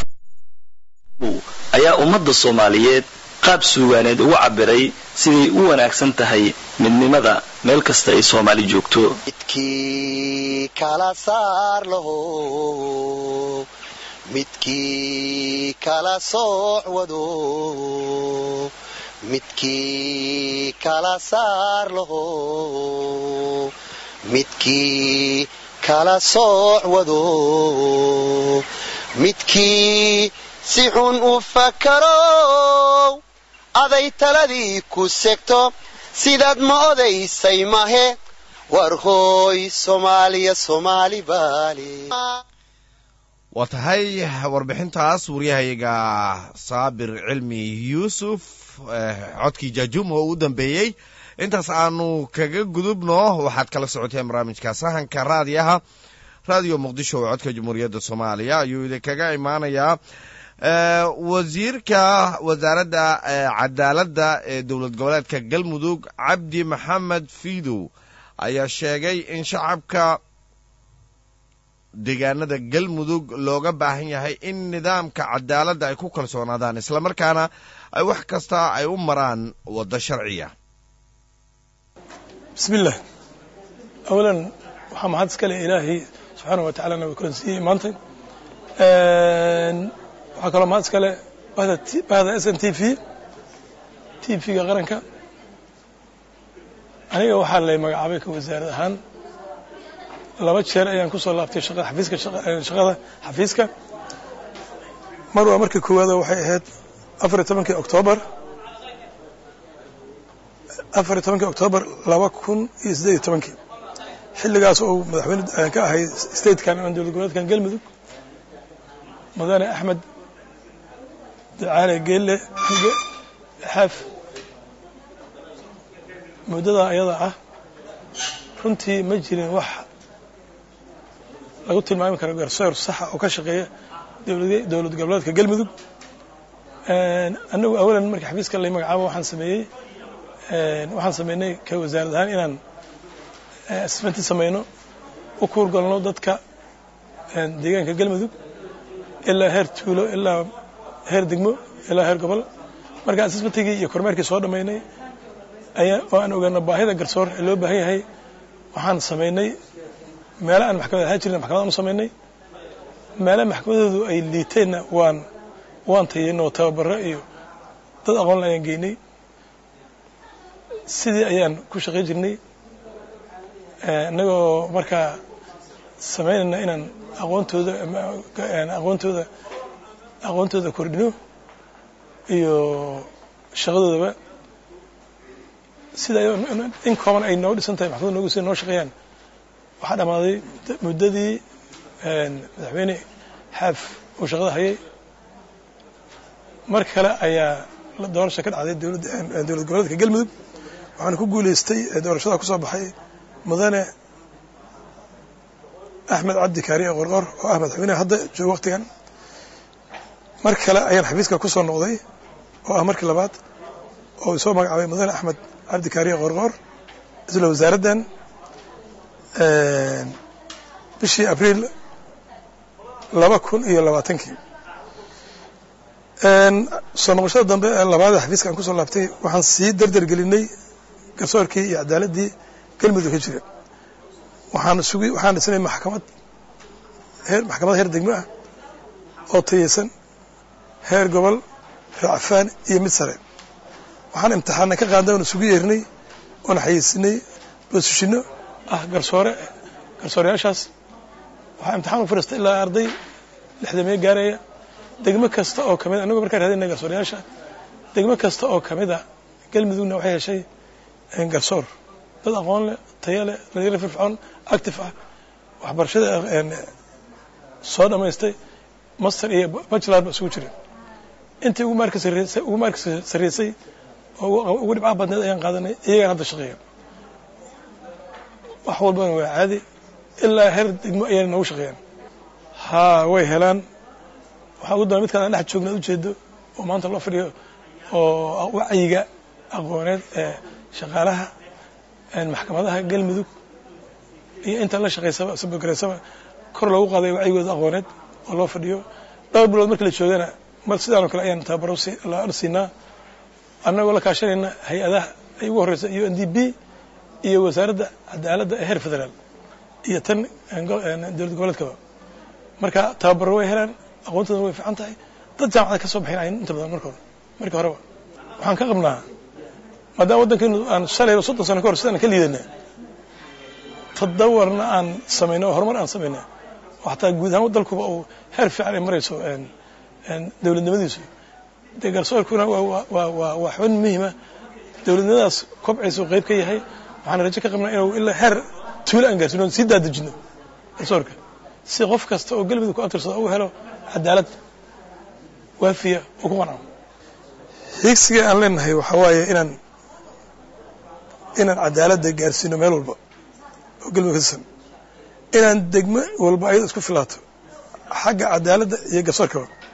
ayaa ummadda Soomaaliyeed qaab suugaaneed ugu cabiray sidii u wanaagsan tahay midnimada meel kasta ay Soomaali joogto midkii kala saar laho midkii kala sooc wado midkii kala saar laho midkii kala sooc wado midkii si xun u fakaro aday taladii ku segto sidaad ma odaysay mahe war hooy Soomaaliya Soomaali baali waa tahay warbixintaas wariyahayaga Saabir Cilmi Yuusuf codkii Jaajumo oo u dambeeyay intaas aanu kaga gudubno waxaad kala socoteen barnaamijka sahanka raadiyaha raadiyo Muqdisho oo codka Jamhuuriyadda Soomaaliya ayuu idinkaga imaanayaa wasiirka wasaaradda cadaaladda ee dowlad goboleedka galmudug cabdi maxamed fiidow ayaa sheegay in shacabka deegaanada galmudug looga baahan yahay in nidaamka cadaaladda ay ku kalsoonaadaan islamarkaana ay wax kasta ay u maraan waddo sharciya bismillah awalan waxaa mahad iskale ilaahay subxaana wa tacala naga kulansiiyey maanta waxaa kaloo mahad iskale bahda s n t v-ga qaranka aniga waxaa lay magacaabay ka wasaarad ahaan 2 jeer ayaan ku soo laabtay shaqada xafiiska mar waa markii koowaad waxay ahayd 14 Oktoobar 2018 xilligaas oo madaxweyne ka ahay statekan dowlad goboleedkan galmudug mudane axmed ducaale geelle xaaf muddada ayada ah runtii ma jirin wax lagu tilmaami karo garsoor saxa oo ka shaqeeya dowlad goboleedka galmudug anagu awalan markii xafiiska la magacaabo waxaan sameynay ka wasaarad ahaan inaan assessment sameyno u kuurgalno dadka deegaanka galmudug ilaa heer tuulo ilaa heer degmo ilaa heer gobol marka assessmentigii iyo kormeerkii soo dhammaynay oo aan ogaano baahida garsoor ee loo baahan yahay waxaan sameynay meelo aan maxkamad ahaan jirin maxkamadaan u sameynay meelo maxkamadoodu ay liiteenna waan tayeynoo tababaro iyo dad aqoon ayaan geynay sidii ayaan ku shaqayn jirnay annagoo markaa samaynayna inaan aqoontooda kordhino iyo shaqadoodaba sida in kooban ay noo dhisan tahay maxkamad noogu sida noo shaqeeyaan waxaa dhammaaday muddadii madaxweyne xaaf uu shaqada hayay mar kale ayaa doorasha ka dhacday dowlad goboleedka galmudug waxaana ku guulaystay doorashada ku soo baxay mudane axmed cabdi kaariye qorqor oo ah madaxweyneha hadda jooga waqtigan mar kale ayaan xafiiska ku soo noqday oo ah markii labaad oo soo magacaabay mudane axmed cabdi kaariye qorqor isla wasaaraddan bishii abriil 2020 soo noqoshada dambe ee labaada xafiiska aan ku soo laabtay waxaan sii dardar gelinay garsoorkii iyo cadaaladdii galmudug ka jira waxaan dhisnay maxkamad heer degmo ah oo tayeysan heer gobol raacfaan iyo mid sare waxaan imtixaana ka qaadnay oon isugu yeernay oon xayeysinay boosishino ah garsooreyaashaas waxaa imtixaan u fariistay ilaa arday 60 gaaraya degmo kasta oo kamid anagoo markaan raadinay garsooreyaasha degmo kasta oo kamida galmudugna waxay heshay garsoor dad aqoon leh tayo leh dhalinyaro firfircoon active ah waxbarashada soo dhammaystay master iyo bachelor ba isugu jiray intii ugu maarka sarreysay oo ugu dhibcaha badneed ayaan qaadanay iyagaan hadda shaqeeya wax walbana waa caadi ilaa heer degmo ayaan noogu shaqeeyaan way helaan waxaa ugu dana midkaan aan dhex joogna ujeedo oo maanta loo fadhiyo oo wacyiga aqooneed ee shaqaalaha maxkamadaha galmudug iyo inta la shaqaysaba sabogaraysaba kor loogu qaaday wacyigooda aqooneed oo loo fadhiyo dhowr bilood markii la joogana mar sidaanoo kale ayaan tababaro la siinaa annagoo la kaashanayna hay-adaha ay ugu horreysa UNDP iyo wasaaradda cadaaladda ee heer federaal iyo tan dowlad goboleedkaba marka tababaro way helaan aqoontooda way fiican tahay dad jaamacada ka soo baxayn ayn inta badan markii horeba waxaan ka qabnaa maadaama waddankeenu aan shalayba 30 sano ka hor sidaan ka liidana tadawarna aan samayno horumar aan samayno waxtaa guud ahaan dalkuba uu heer fiican ay marayso dowladnimadiisu dee garsoorkuna waa xubin muhiima dowladnimadaas kobcaysa qayb ka yahay waxaan rajo ka qabnaa inuu ilaa heer tuulo aan gaarsiino sii daadejino garsoorka si qof kasta oo galmudug ku abtirsada uu helo cadaalad waafiya oo ku qanco higsiga aan leenahay waxaa waaye inaan cadaaladda gaarsiino meel walba oo galmudug ka tirsan inaan degmo walba ayada isku filaato xagga cadaaladda iyo garsoorkaba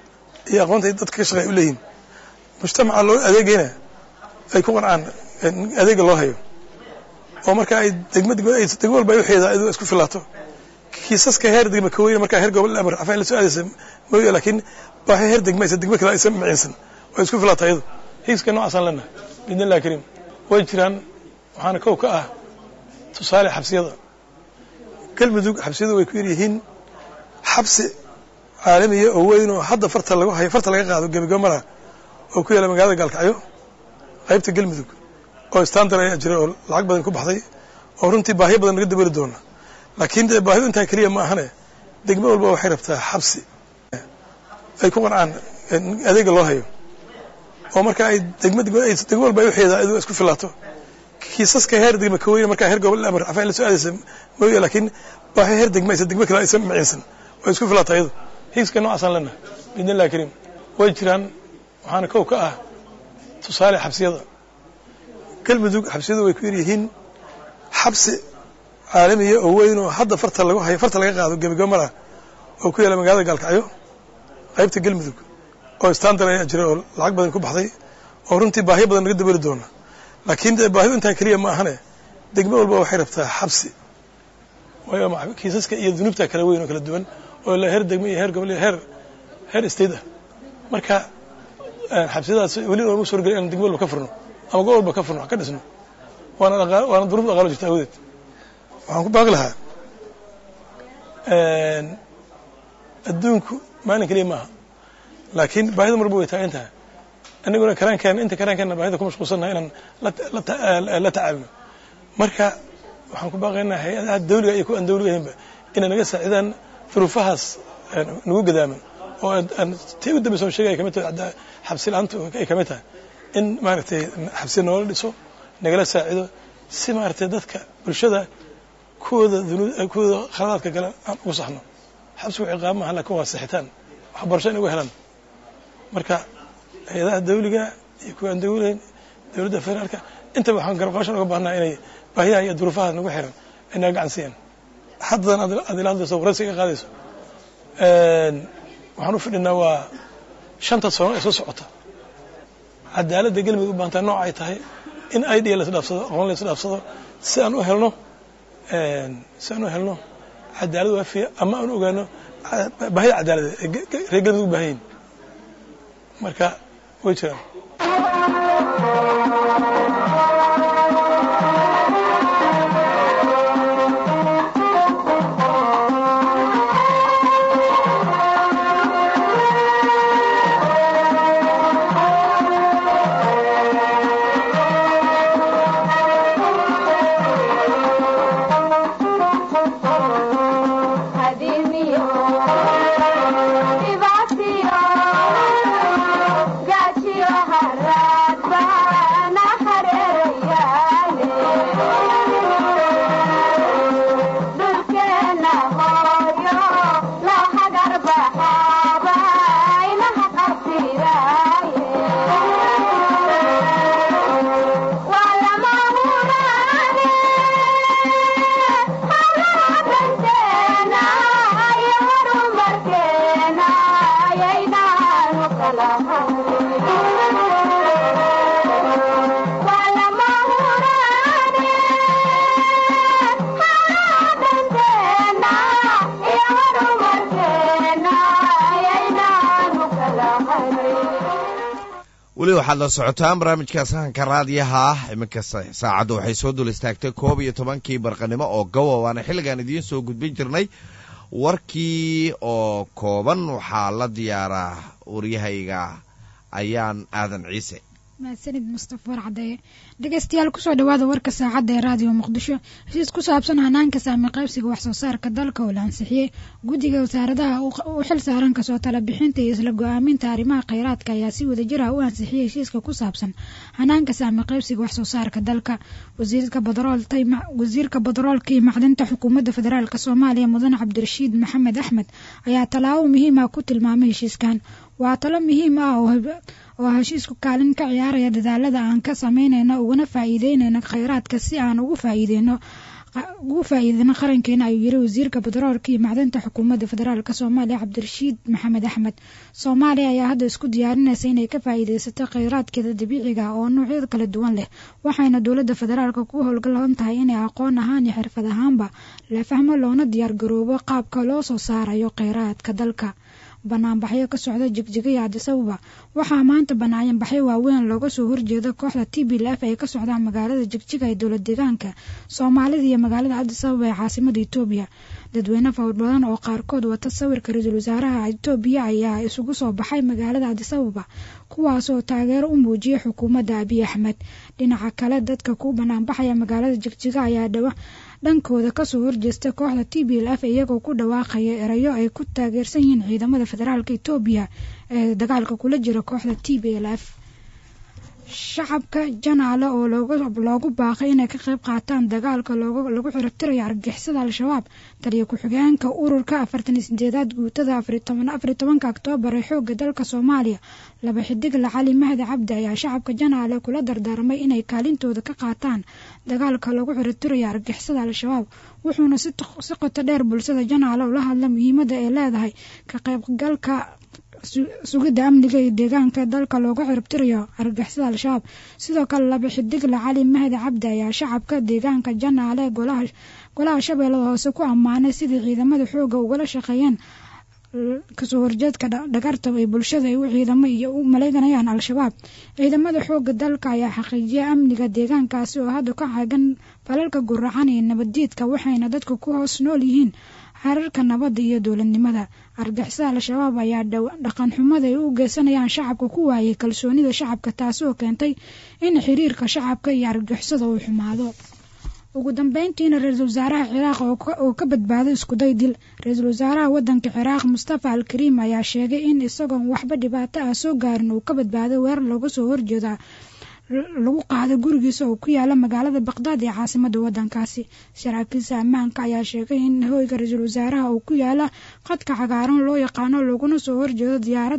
iyo aqoonta ay dadka ka shaqeeya u leeyihin mujtamaca loo adeegayna ay ku qancaan adeega loo hayo oo marka ay degmo walba ay waxeeda iyadoo isku filaato kiisaska heer degmo ka weyn marka heer gobol amar afay la soo aadaysa mooyo laakiin baahi heer degmo aysan degmo kale aysan maciinsan oo isku filaato iyadoo hiiska noocaasaan lena bidnillah kariim way jiraan waxaana kow ka ah tusaale xabsiyada galmudug xabsiyadu way ku yar yihiin xabsi caalamiya oo weyn oo hadda farta laga qaado gebagabamara oo ku yaala magaalada gaalkacyo qaybta galmudug oo standard ayaa jira oo lacag badan ku baxday oo runtii baahiyo badan laga dabari doona laakiin dee baahidu intaa keliya ma ahane degmo walba waxay rabtaa xabsi ay ku qancaan adeega loo hayo oo marka ay degmo walba ay waxeeda iyadoo isku filaato kiisaska heer degmo ka weyn marka heer gobol amar afay la soo aadaysa mooyo laakiin baahi heer degmo aysan degmo kale aysan maciinsan oo isku filaato iyadoo hiiska noocaasaan lena bidnillah kariim way jiraan waxaana kow ka ah tusaale xabsiyada galmudug xabsiyadu way ku yar yihiin xabsi caalamiya oo weyn oo hadda farta laga qaado gebagabamara oo ku yaala magaalada gaalkacyo qaybta galmudug oo standard ayaa jira oo lacag badan ku baxday oo runtii baahiyo badan laga dabari doona laakiin dee baahidu intaa keliya ma ahane degmo walba waxay rabtaa xabsi waayo kiisaska iyo dunuubta kala weyn oo kala duwan oo la heer degmo iyo heer gobol iyo heer state ah marka xabsiyadaas weli oo soo galay in degmo walba ka furno ama gobol walba ka furno ka dhisno waana duruuf dhaqaale jirta awgeed waxaan ku baaqi lahaa adduunku maalin keliya maaha laakiin baahida marba way taagan tahay aniguna karaankeena baahida ku mashquulsannahay inaan la tacaabino marka waxaan ku baaqaynaa hay-adaha dawliga iyo kuwa aan dawliga ahaynba inay naga saacidaan duruufahaas nagu gadaaman oo tii u dambaysa sheegay ay kamid tahay xabsi la'aantu ay kamid tahay in maaragtay xabsi noola dhiso nagala saacido si maaragtay dadka bulshada kuwooda khaladaadka gala aan ugu saxno xabsigu ciqaab maaha laakiin waa sixitaan waxbarasho in uga helaan marka hay-adaha dawliga iyo kuwa aan dawlayn dawladda federaalka intaba waxaan garabqaashan uga baahnaa inay baahiyaha iyo duruufaha nagu xiran ay naga gacan siiyaan haddan aad ila hadlayso waraysi iga qaadayso waxaan u fidhinaa waa 5 sano ee soo socota cadaaladda galmudug u baahantaa nooc ay tahay in idea la isdhaafsado aqoon la isdhaafsado si aan u helno cadaalad waafiya ama aan ogaano baahida cadaalada reer galmudug u baahan yihiin marka way jiraan weli waxaad la socotaan barnaamijka sahanka raadiyaha ah iminka saacadda waxay soo dul istaagtay 11:00 barqanimo oo gowa waana xilligaan idiin soo gudbin jirnay warkii oo kooban waxaa la diyaaraa waryahayga ayaan aadan ciise mahadsanid mustafa warcadeeye dhegeystayaal kusoo dhawaada warka saacadda ee raadiyo muqdisho heshiis ku saabsan hanaanka saami qaybsiga wax soo saarka dalka oo la ansixiyey guddiga wasaaradaha u xil saaran kasoo tala bixinta iyo isla go-aaminta arrimaha kheyraadka ayaa si wada jir ah u ansixiyey heshiiska ku saabsan hanaanka saami qaybsiga wax soo saarka dalka wasiirka badaroolka iyo macdinta xukuumadda federaalk soomaaliya mudane cabdirashiid maxamed axmed ayaa tallaabo muhiim ah ku tilmaamay heshiiskan waa talo muhiim ah oo heshiisku kaalin ka ciyaaraya dadaalada aan ka sameynayno uguna faa'iideynayno kheyraadka si aan ugu faa'iideyno faa'iideyna qarankeena ayuu yiri wasiirka batroolka iyo macdanta xukuumadda federaalka Soomaaliya Cabdirashiid Maxamed Axmed. Soomaaliya ayaa hadda isku diyaarinaysa inay ka faa'iideysato kheyraadkeeda dabiiciga ah oo noocyada kala duwan leh, waxayna dowladda federaalka ku howlgalan tahay inay aqoon ahaan iyo xirfad ahaanba la fahmo loona diyaar garoobo qaabka loo soo saarayo kheyraadka dalka. banaanbaxyo ka socda Jigjiga iyo Addis Ababa waxaa maanta banaanbaxyo waaweyn looga soo horjeeda kooxda TPLF ee ka socda magaalada Jigjiga ee dowlad deegaanka Soomaalida iyo magaalada Addis Ababa ee caasimadda Itoobiya. dadweyne fawd badan oo qaarkood wata sawirka ra'iisul wasaaraha Itoobiya ayaa isugu soo baxay magaalada Addis Ababa kuwaas oo taageero u muujiyay xukuumadda Abiy Ahmed. dhinaca kale dadka ku banaanbaxaya magaalada Jigjiga ayaa dhankooda ka soo horjeesta kooxda TPLF iyagoo ku dhawaaqaya erayo ay ku taageersan yihiin ciidamada federaalka Itoobiya ee dagaalka kula jira kooxda TPLF. shacabka janaale oo loogu baaqay inay ka qayb qaataan dagaalka lagu xirtirayo argagixisada Al-Shabaab. taliya ku-xigeenka ururka 48aad guutada 14 Oktoobar ee xoogga dalka Soomaaliya laba xidig Cali Mahdi Cabdi ayaa shacabka janaale kula dardaarmay inay kaalintooda ka qaataan dagaalka lagu xirtirayo argagixisada Al-Shabaab, wuxuuna si qoto dheer bulshada janaale ula hadla muhiimadda ay leedahay ka qaybgalka sugidda amniga iyo deegaanka dalka looga xirtirayo argagixisada Al-Shabaab. sidoo kale laba xidig Cali Mahdi Cabdi ayaa shacabka deegaanka janaale golaha Shabeellada Hoose ku ammaanay sidii ciidamada xoogga ugala shaqeeyeen kasoo horjeedka dhagarta ay bulshada ay u ciidamo iyo u maleeganayaan Al-Shabaab. ciidamada xoogga dalka ayaa xaqiijiyay amniga deegaankaasi oo hadda ka xagan falalka guracan iyo nabaddiidka, waxayna dadka ku hoos nool yihiin xeerarka nabadda iyo dowladnimada. argagixisada Al-Shabaab ayaa dhaqan xumada ay u geysanayaan shacabka ku waayay kalsoonida shacabka, taasoo keentay in xiriirka shacabka iyo argagixisada uu xumaado. ugu dambeyntiina ra'iisul wasaaraha Ciraaq oo ka badbaaday isku day dil. ra'iisul wasaaraha wadanka Ciraaq Mustafa Al-Kariim ayaa sheegay in isagoon waxba dhibaato ah soo gaarin uu ka badbaaday weerar looga soo horjeeda lagu qaaday gurigiisa oo ku yaala magaalada Baghdad ee caasimadda wadankaasi. saraakiisha ammaanka ayaa sheegay in hoyga ra'iisul wasaaraha uu ku yaala qadka cagaaran loo yaqaano laguna soo horjeedo diyaarad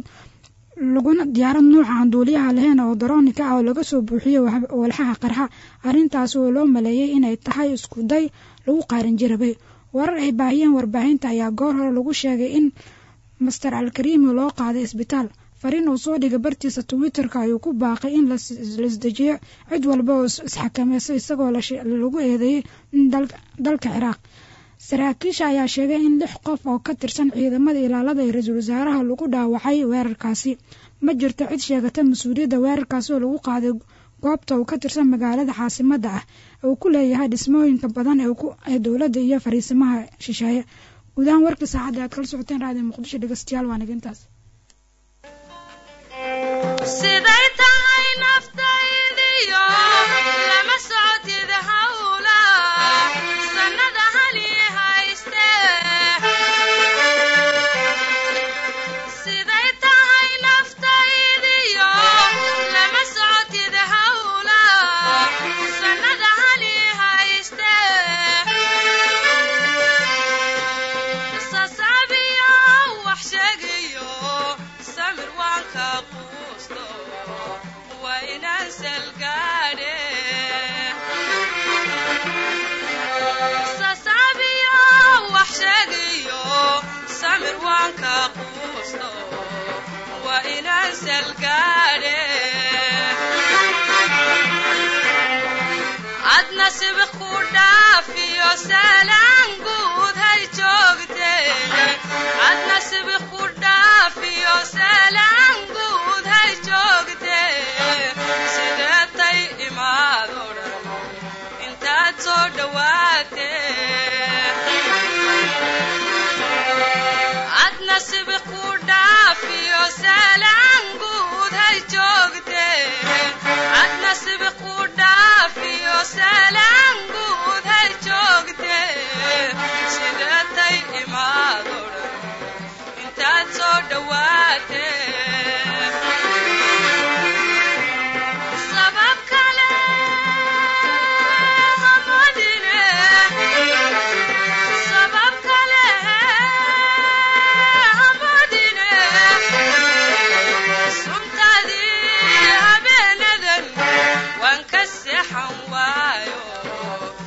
nuuca aan duuliyaha lahayn oo daroonika ah oo laga soo buuxiyay walxaha qarxa. arrintaas oo loo maleeyay inay tahay isku day lagu qaarin jirabay. warar ay baahiyeen warbaahinta ayaa goor hore lagu sheegay in Mr. Al-Kariim loo qaaday isbitaal. fariin uu soo dhigay bartiisa Twitterka ayuu ku baaqay in la isdejiyo cid walba oo isxakamaysa isagoo lagu eedeeyay in dalka Ciraaq. saraakiisha ayaa sheegay in 6 qof oo ka tirsan ciidamada ilaalada ee ra'iisul wasaaraha lagu dhaawacay weerarkaasi. ma jirto cid sheegata mas'uuliyadda weerarkaasi oo lagu qaaday goobta uu ka tirsan magaalada caasimadda ah oo ku leeyahay dhismooyinka badan ee dowladda iyo fariisimaha shisheeye. gudahaan warkii saacadda aad kala socoteen raadiyo Muqdisho dhegeystayaal waa nagintaas. siday tahay naftaydiyo lama socotid hawla sanada hali hayste. siday tahay naftaydiyo lama socotid hawla sanada hali hayste. sasabiyo wax sheegayo samir waan ka quusto waa inaan salgaadhe. sasabiyo wax sheegayo samir waan ka quusto waa inaan salgaadhe. adna sibiq ku dhaafiyo salaan guud hay joogteen. adna sibiq ku dhaafiyo salaan guud hay joogteen. sideetay imaado dhan intaad soo dhawaatee. adna sibiq ku dhaafiyo salaan guud hay joogteen. adna sibiq ku dhaafiyo salaan guud hay joogteen. sideetay imaado dhan intaad soo dhawaatee. sabab kale hamadine. sabab kale hamadine. suntaadii habeenadan waan ka seexan waayo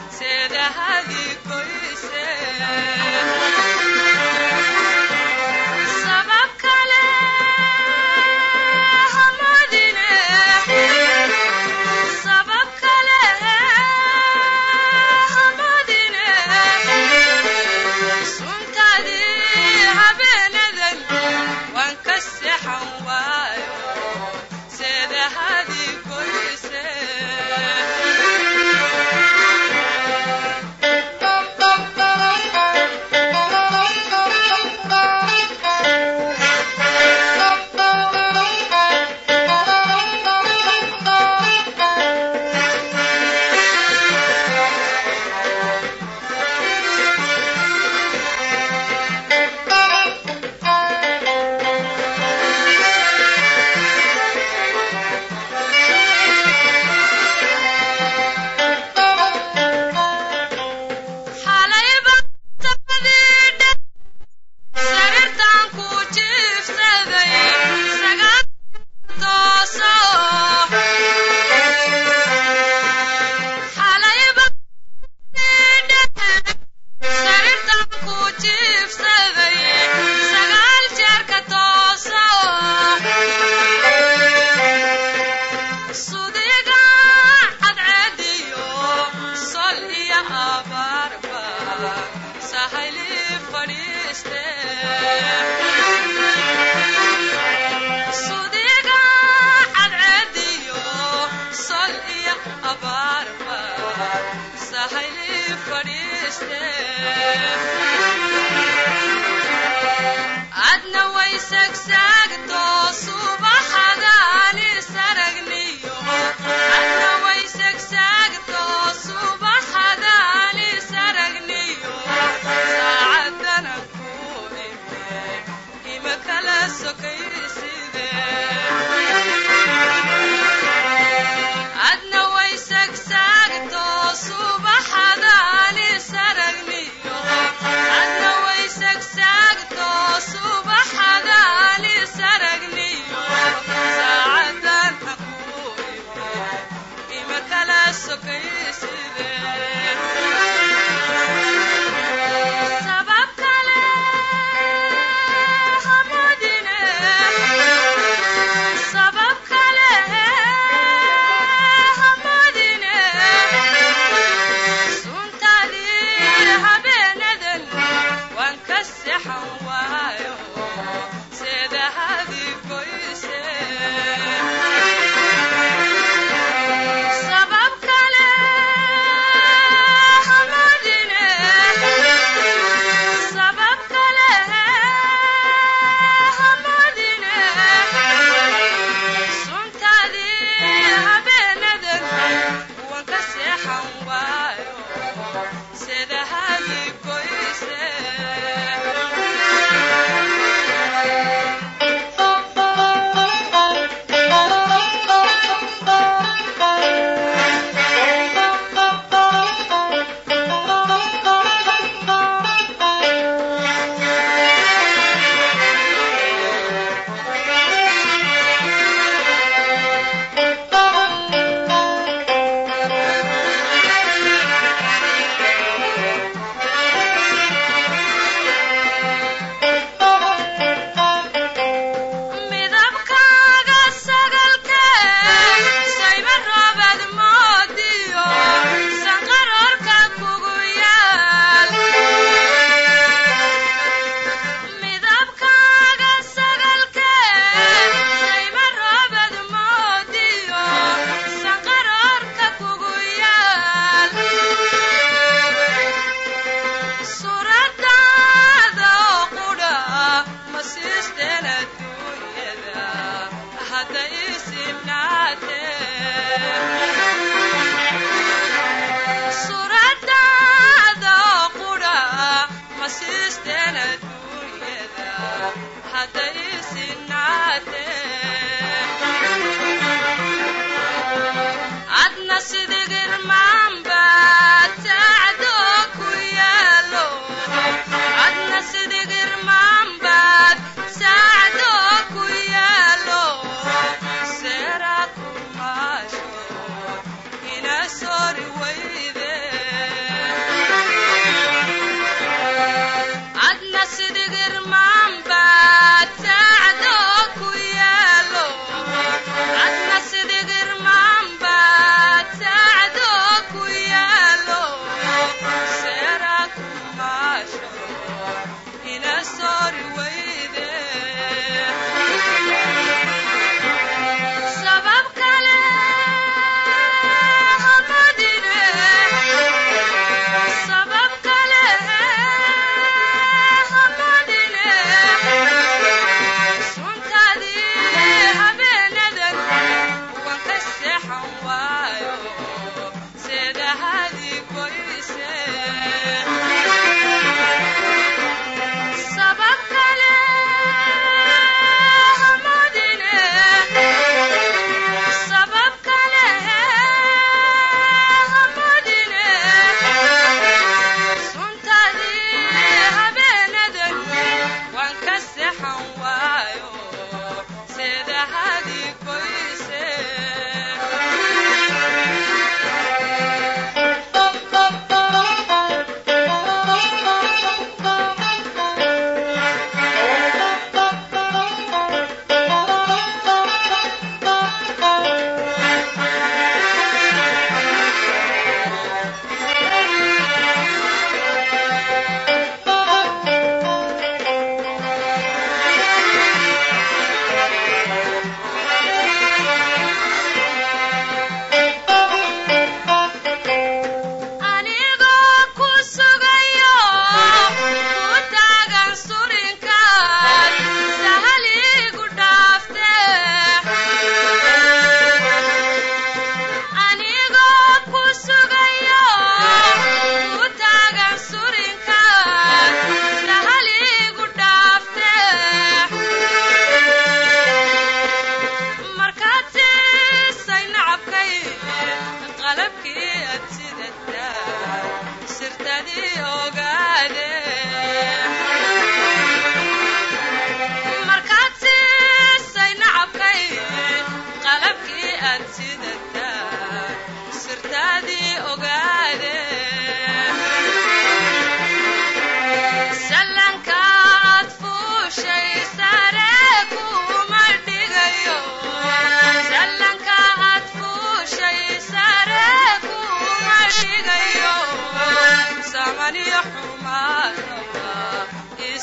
adna sidigir maanbaad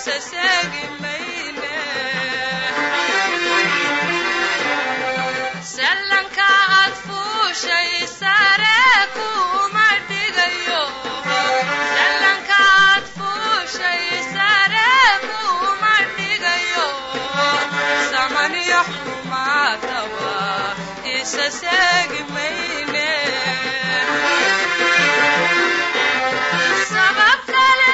isa seegi mayne sallanka aad fuushay sare kuma dhigayo sallanka aad fuushay sare kuma dhigayo samaniyo xumaataba isa seegi mayne sabab kale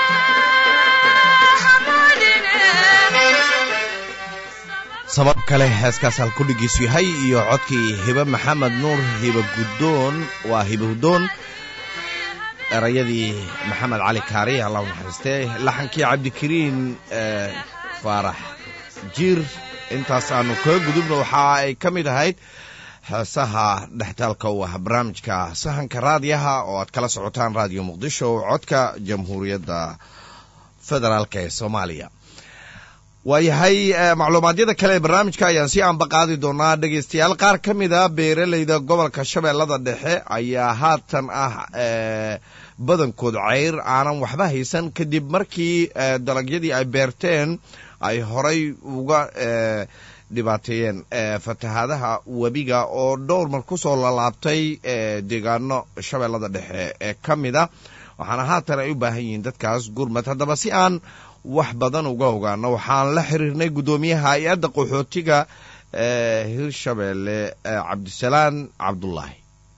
sabab kale heeskaas halkudhigiisu yahay iyo codkii hibe maxamed nuur hibe guddoon waa hibe guddoon erayadii maxamed cali kaari allah u naxariistee laxankii cabdikariin faarax jiir intaas aanu kaga gudubno waxa ay ka mid ahayd heesaha dhextaalka u ah barnaamijka sahanka raadiyaha oo aad kala socotaan raadiyo muqdisho codka jamhuuriyadda federaalk ee soomaaliya waayahay macluumaadyada kale ee barnaamijka ayaan si aanba qaadi doonaa dhegaystayaal qaar ka mid a beeralayda gobolka shabeellada dhexe ayaa haatan ah badankood ceyr aanan waxba haysan kadib markii dalagyadii ay beerteen ay horay uga dhibaateeyeen fatahaadaha webiga oo dhowr mar ku soo lalaabtay deegaano shabeellada dhexe ee ka mid a waxaana haatan ay u baahan yihiin dadkaas gurmad haddaba si aan wax badan uga ogaano waxaan la xiriirnay guddoomiyaha hay-adda qaxootiga hirshabeelle cabdisalaan cabdullaahi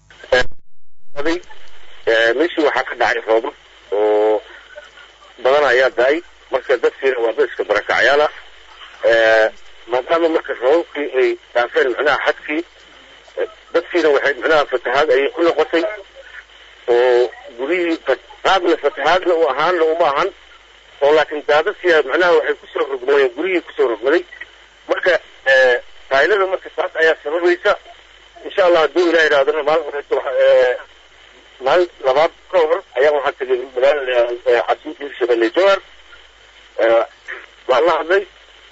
meeshii waxaa ka dhacay roobab oo badan ayaa da-ay marka dadkiina waa dad iska barakacyaala maadaama marka roobabkii ay dhaafeen micnaha xadkii dadkiina waxay micnaha fatahaad ayay ku noqotay oo gurihii qaabna fatahaadna u ahaanna uma ahan oo laakiin daadadkii micnaha waxay kusoo rogmadeen gurihii kusoo rogmaday marka faa'ilada marka taas ayaa sababaysa insha allah hadduu ilaah yidhahdana maalin labaad ka hor ayaa waxaa tegay magaalada casuud hirshabelle jowhar waan la hadlay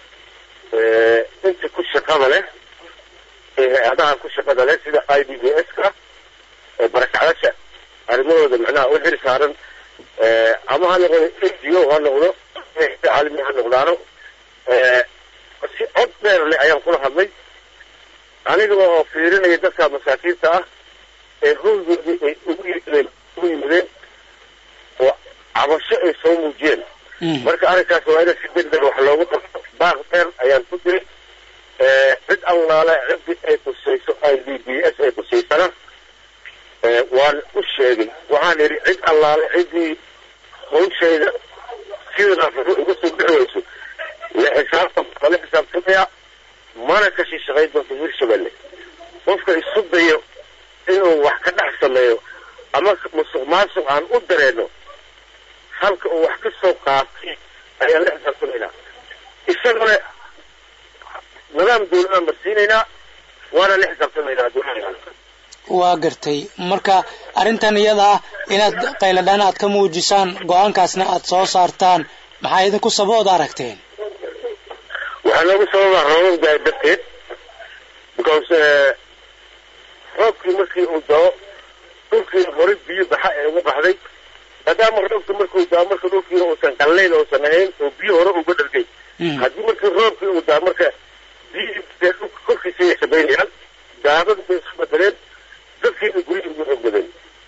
inta ku shaqada leh ee hay-adaha ku shaqada leh sida i d b s ka barakacdasha arrimahooda micnaha u xil saaran ama ha noqdo ngo ha noqdo caalami ha noqdaano si cod dheer leh ayaan kula hadlay aniga oo fiirinaya dadka masaakiinta ah ee howgoodii ay ugu yimideen oo cabasho ay soo muujiyeen marka arrinkaas waa ina si degdeg wax loogu qabto baaq dheer ayaan ku diray cid allaale ciddi ay qusayso i d b s ay qusaysana waan u sheegay waxaan idhi cid allaale ciddii hawshayda sidaas uga soo bixi weyso la xisaabtamaya mana ka shaqayn doonto hirshabelle qofka isu dayo inuu wax ka dhex sameeyo ama musuq maasuq aan u dareeno halka uu wax ka soo qaatay ayaan la xisaabtamaynaa isagana nidaam dawladaan marsiinaynaa waana la xisaabtamaynaa dawladda waa gartay marka arrintan iyada ah inaad qayladhaan aad ka muujisaan go-aankaasna aad soo saartaan maxaa idinku sabood aragteen waxaa noogu sababa roobab daay darteed because roobkii markii uu dao dhulkiina hore biyo baxa ee uga baxday maadaama roobka markuu dao marka dhulkiina uusan qallayn uusan ahayn oo biyo hore uga dhargay haddii markii roobkii uu daa marka biyihii dhulka korkiisa ay sabaynayaan daadad bay isu bedeleen dadkiina gurihii ugu rogmadeen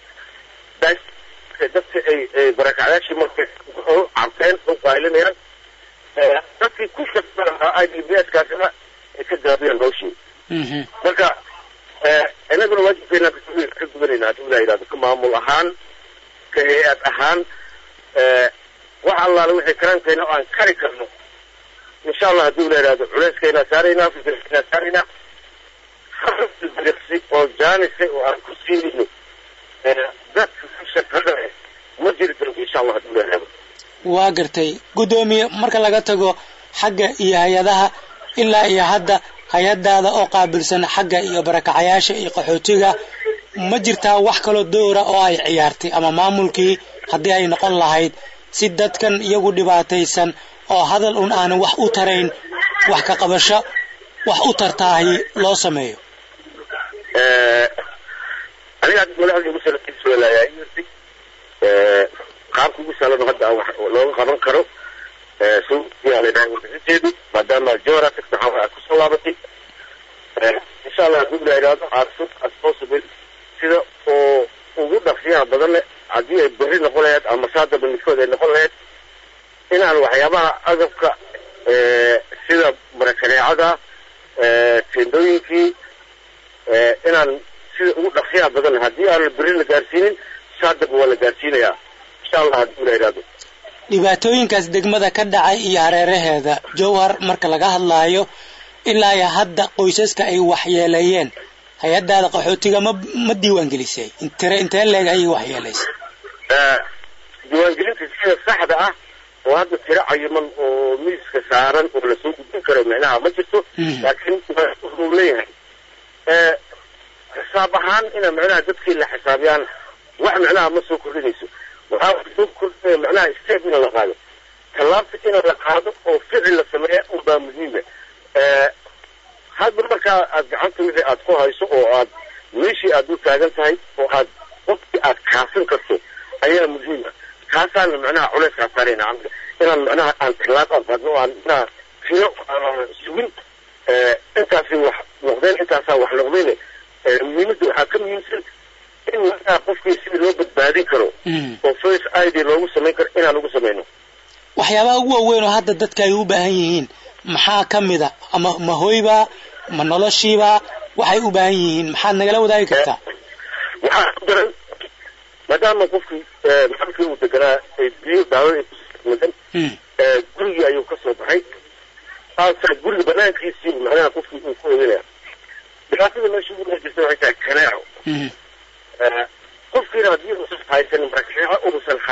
dadka ay barakacyaashii markay cabteen u qaylinayaan dadkii ku shaqada lahaa i d b s kaasina ay ka gaabiyaan hawshii marka inaguna waajibkeena ka gudanayna haddii ilaa yidhahdo ka maamul ahaan ka hay-ad ahaan wax allaale wixii karaankayna oo aan kari karno insha allah haddii ilaa yidhahdo culeyskeenaa saaraynaa fikirkeenaa saaraynaa dariiqsi oo jaanisay oo aan ku siinayno dadka ku shaqada leh ma jiri doonto insha allah haddii ilaa yidhahdo waa gartay guddoomiye marka laga tago xagga iyo hay-adaha ilaa iyo hadda hay-adaada oo qaabilsan xagga iyo barakacayaasha iyo qaxootiga ma jirtaa wax kaloo dowra oo ay ciyaartay ama maamulkii haddii ay noqon lahayd si dadkan iyagu dhibaataysan oo hadal un aanan wax u tarayn wax ka qabasho wax u tartaahi loo sameeyo aniga madaxda ugu salakiiswalayaa qaabka ugu sahlan hadda looga qaban karo سويا لنا ما دام الجورة تفتح كسلابتي إن شاء الله أقول لها عارفين أسبوسبل سيدا ووجود فيها بدل عادية بريد نقولها المصادر بالنسبة نقولها إن الوحيابها أذكر سيدا بركني عدا تندوينكي إن سيدا وجود فيها بدل هذه البريد الجارسين صادق ولا جارسين يا إن شاء الله أقول لها dhibaatooyinkaas degmada ka dhacay iyo hareeraheeda jowhar marka laga hadlaayo ilaa ya hadda qoysaska ay waxyeeleeyeen hay-adaada qaxootiga ma diiwaangelisay intee leeg ayay waxyeelaysay diiwaangelinta sida saxda ah oo hadda tiro cayiman oo miiska saaran oo la soo gudbin karo macnaha ma jirto laakiin wuxuu leeyahay xisaab ahaan ina macnaha dadkii la xisaabiyaan wax macnaha ma soo kordhinayso waxaa soo kordhinaya macnaha step ina la qaado tallaabta ina la qaado oo ficil la sameeya unbaa muhiima hadba markaa aad gacanta wixii aad ku hayso oo aad meeshii aad u taagan tahay oo aad qofkii aad kaasin karto ayaa muhiima kaasaana macnaha culeyskaa saarayna inaan macnaha aan tallaab aan qaadno aan macnaha tiro aan sugin intaasi wax noqdeen intaasaa wax noqdeen muhiimadda waxaa ka muhiimsan in macnaha qofkii sidii loo badbaadin karo oo face ID loogu samayn karo inaan ugu samayno waxyaabaha ugu waaweyn oo hadda dadka ay u baahan yihiin maxaa ka mid a ama ma hoyba ma noloshiiba waxay u baahan yihiin maxaad nagala wadaagi kartaa waxaa ku daran maadaama qofkii maxalkii uu deganaa biyo daawada ay kumadan gurigii ayuu ka soo baxay asa guriga banaankiisii macnaha qofkii uu ku odanaya dhibaatada meesha ugu jirta waxay tahay kanaaco qofkiina haddii uusan haysanin markaneeco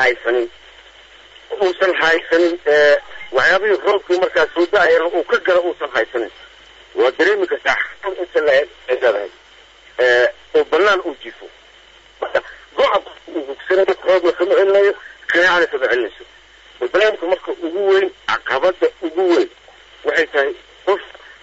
uusan haysanin waxyaabihii roobkii markaa soo da-ayana uu ka gala uusan haysanin waa dareemi kartaa xaal inta la leedahay oo banaan uu jifo go-a uu hugsanayo roobna kama celinayo kaneecana kama celinayso barnaamijka marka ugu weyn caqabada ugu weyn waxay tahay qof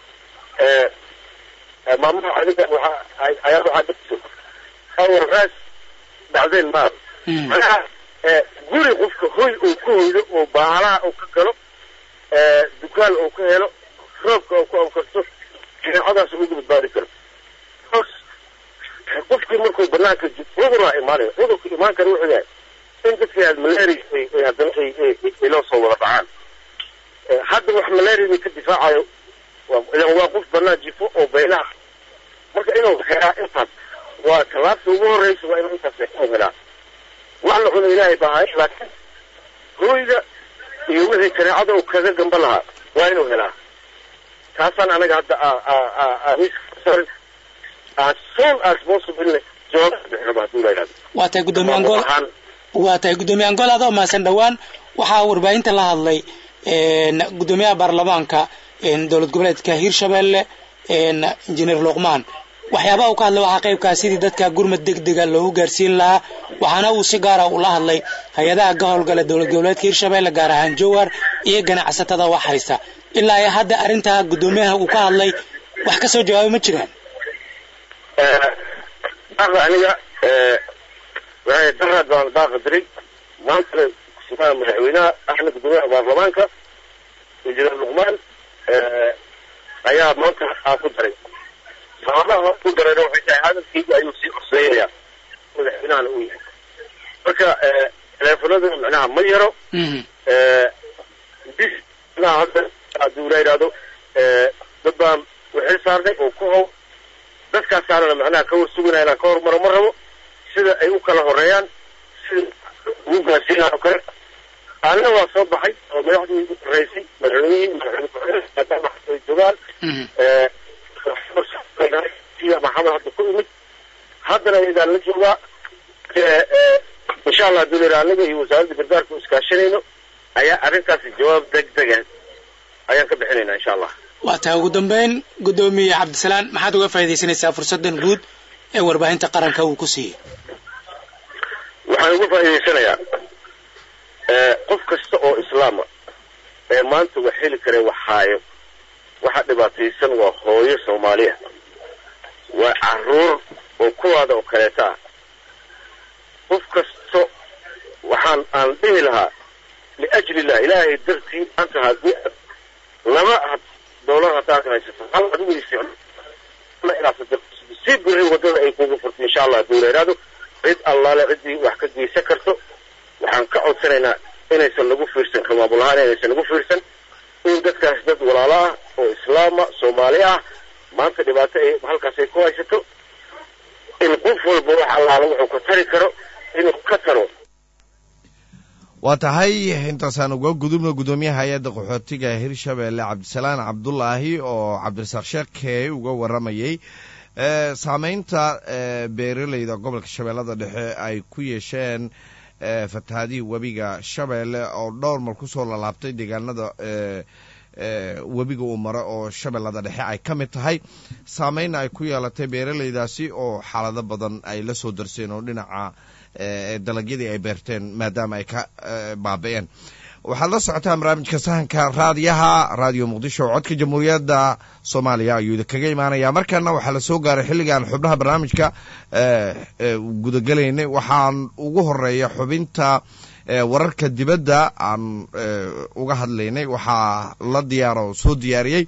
maamaha adiga ayaa waxaa dadso awal raas dhacdeen maar macnaha guri qofka hoy uu ku hoydo oo baalaha uu ka galo dukaan uu ka helo roobka uu ku ankarto kaneecadaas ugu badbaadi karo qofkii markuu banaanka cuduraa imaanaya cudurka imaan kara wuxuu yahay in dadkii aad malaria ay haddana ay loo soo wada dhacaan hadda wax malaria ka difaacayo waa qof banaan jifo oo baylaha marka inuu helaa intaas waa tallaabta ugu horreysa waa inuu intaas inuu helaa wax la cuno ilaahay baahay laakiin hooyda iyo wixii kaneecada uu kaga gamba lahaa waa inuu helaa taasaan anaga hadda as soon as possible jawaab bixinaba hadduu la yidhahdo waa tahay guddoomiye angol adoo mahadsan dhowaan waxaa warbaahinta la hadlay guddoomiyaha baarlamaanka dowlad goboleedka hirshabelle injineer luqmaan waxyaabaha uu ka hadlay waxaa qaybkaa sidii dadka gurmad degdega loogu gaarsiin lahaa waxaana uu si gaara ula hadlay hay-adaha ka howlgala dowlad goboleedka hirshabelle gaar ahaan jowhar iyo ganacsatada wax haysta ilaa iyo hadda arrintaa guddoomiyaha uu ka hadlay wax ka soo jawaabay ma jiraan aniga waxay daraad baan daaqa diray maanta kusimaha madaxweynaha ahna guddoomiyaha baarlamaanka injineer luqmaan ayaa maanta ku daray sababaha ku darayna waxay tahay hadalkiigu ayuu sii cusleeyayaa madaxweynahana uu yahay marka teleefonaduna macnaha ma yaro bis macnaha hadda hadduu la yidhaahdo dad baan waxay saarnay oo ku how dadkaasaanana macnaha ka warsuganaya inaan ka hormaro ma rabo sida ay u kala horeeyaan sida ugu gaarsiinaa oo kale anna waa soo baxay oo madaxdii raysay madaxweyne ay joogaan sida maxamed hadda ku imid haddana iyagaan la joogaa insha allah hadduu la yidhaha anaga iyo wasaaradda gargaarka u iskaashanayno ayaa arrintaasi jawaab degdega ayaan ka bixinaynaa insha allah waa tahay ugu dambeyn guddoomiye cabdisalaan maxaad uga faa'iidaysanaysaa fursaddan guud ee warbaahinta qaranka uu ku siiyey waxaan uga faa'iidaysanayaa qof kasta oo islaama ee maanta wax heli kare wax haayo waxa dhibaataysan waa hooyo soomaaliya waa caruur oo kuwaada oo kaleeta ah qof kasto aan dhihi lahaa liajli illah ilaahay dartii anta haddii lama dowlad haddaan haysato hal adigu isticmaal inaad si biri wadada ay kugu furto insha allah hadduu yidhaahdo cid allaale ciddii wax ka geysan karto waxaan ka codsanaynaa inaysan nagu fiirsan ka maamul ahaan inaysan nagu fiirsan in dadkaas dad walaalo ah oo islaama soomaali ah maanta dhibaato ay halkaas ay ku haysato in qof walba wax allaala wuxuu ka tari karo inuu ka taro. waa tahay intaasaan uga gudubno gudoomiyaha hay-adda qaxootiga hirshabeelle cabdisalaan cabdulaahi oo cabdirasaaq sheekey uga waramayay saamaynta beeralayda gobolka shabeellada dhexe ay ku yeesheen fatahaadihii webiga shabeelle oo dhowr mar kusoo lalaabtay deegaanada webiga uu maro oo shabeellada dhexe ay ka mid tahay saamaynna ay ku yeelatay beeralaydaasi oo xaalado badan ay la soo darseen oo dhinaca dalagyadii ay beerteen maadaama ay ka baabi'een. waxaad la socotaan barnaamijka sahanka raadiyaha raadiyo muqdisho oo codka jamhuuriyadda soomaaliya ayuu idinkaga imaanayaa. markana waxaa la soo gaaray xilligaan xubnaha barnaamijka gudagelaynay. waxaan ugu horeeya xubinta wararka dibadda aan uga hadlaynay. waxaa la diyaaro soo diyaariyey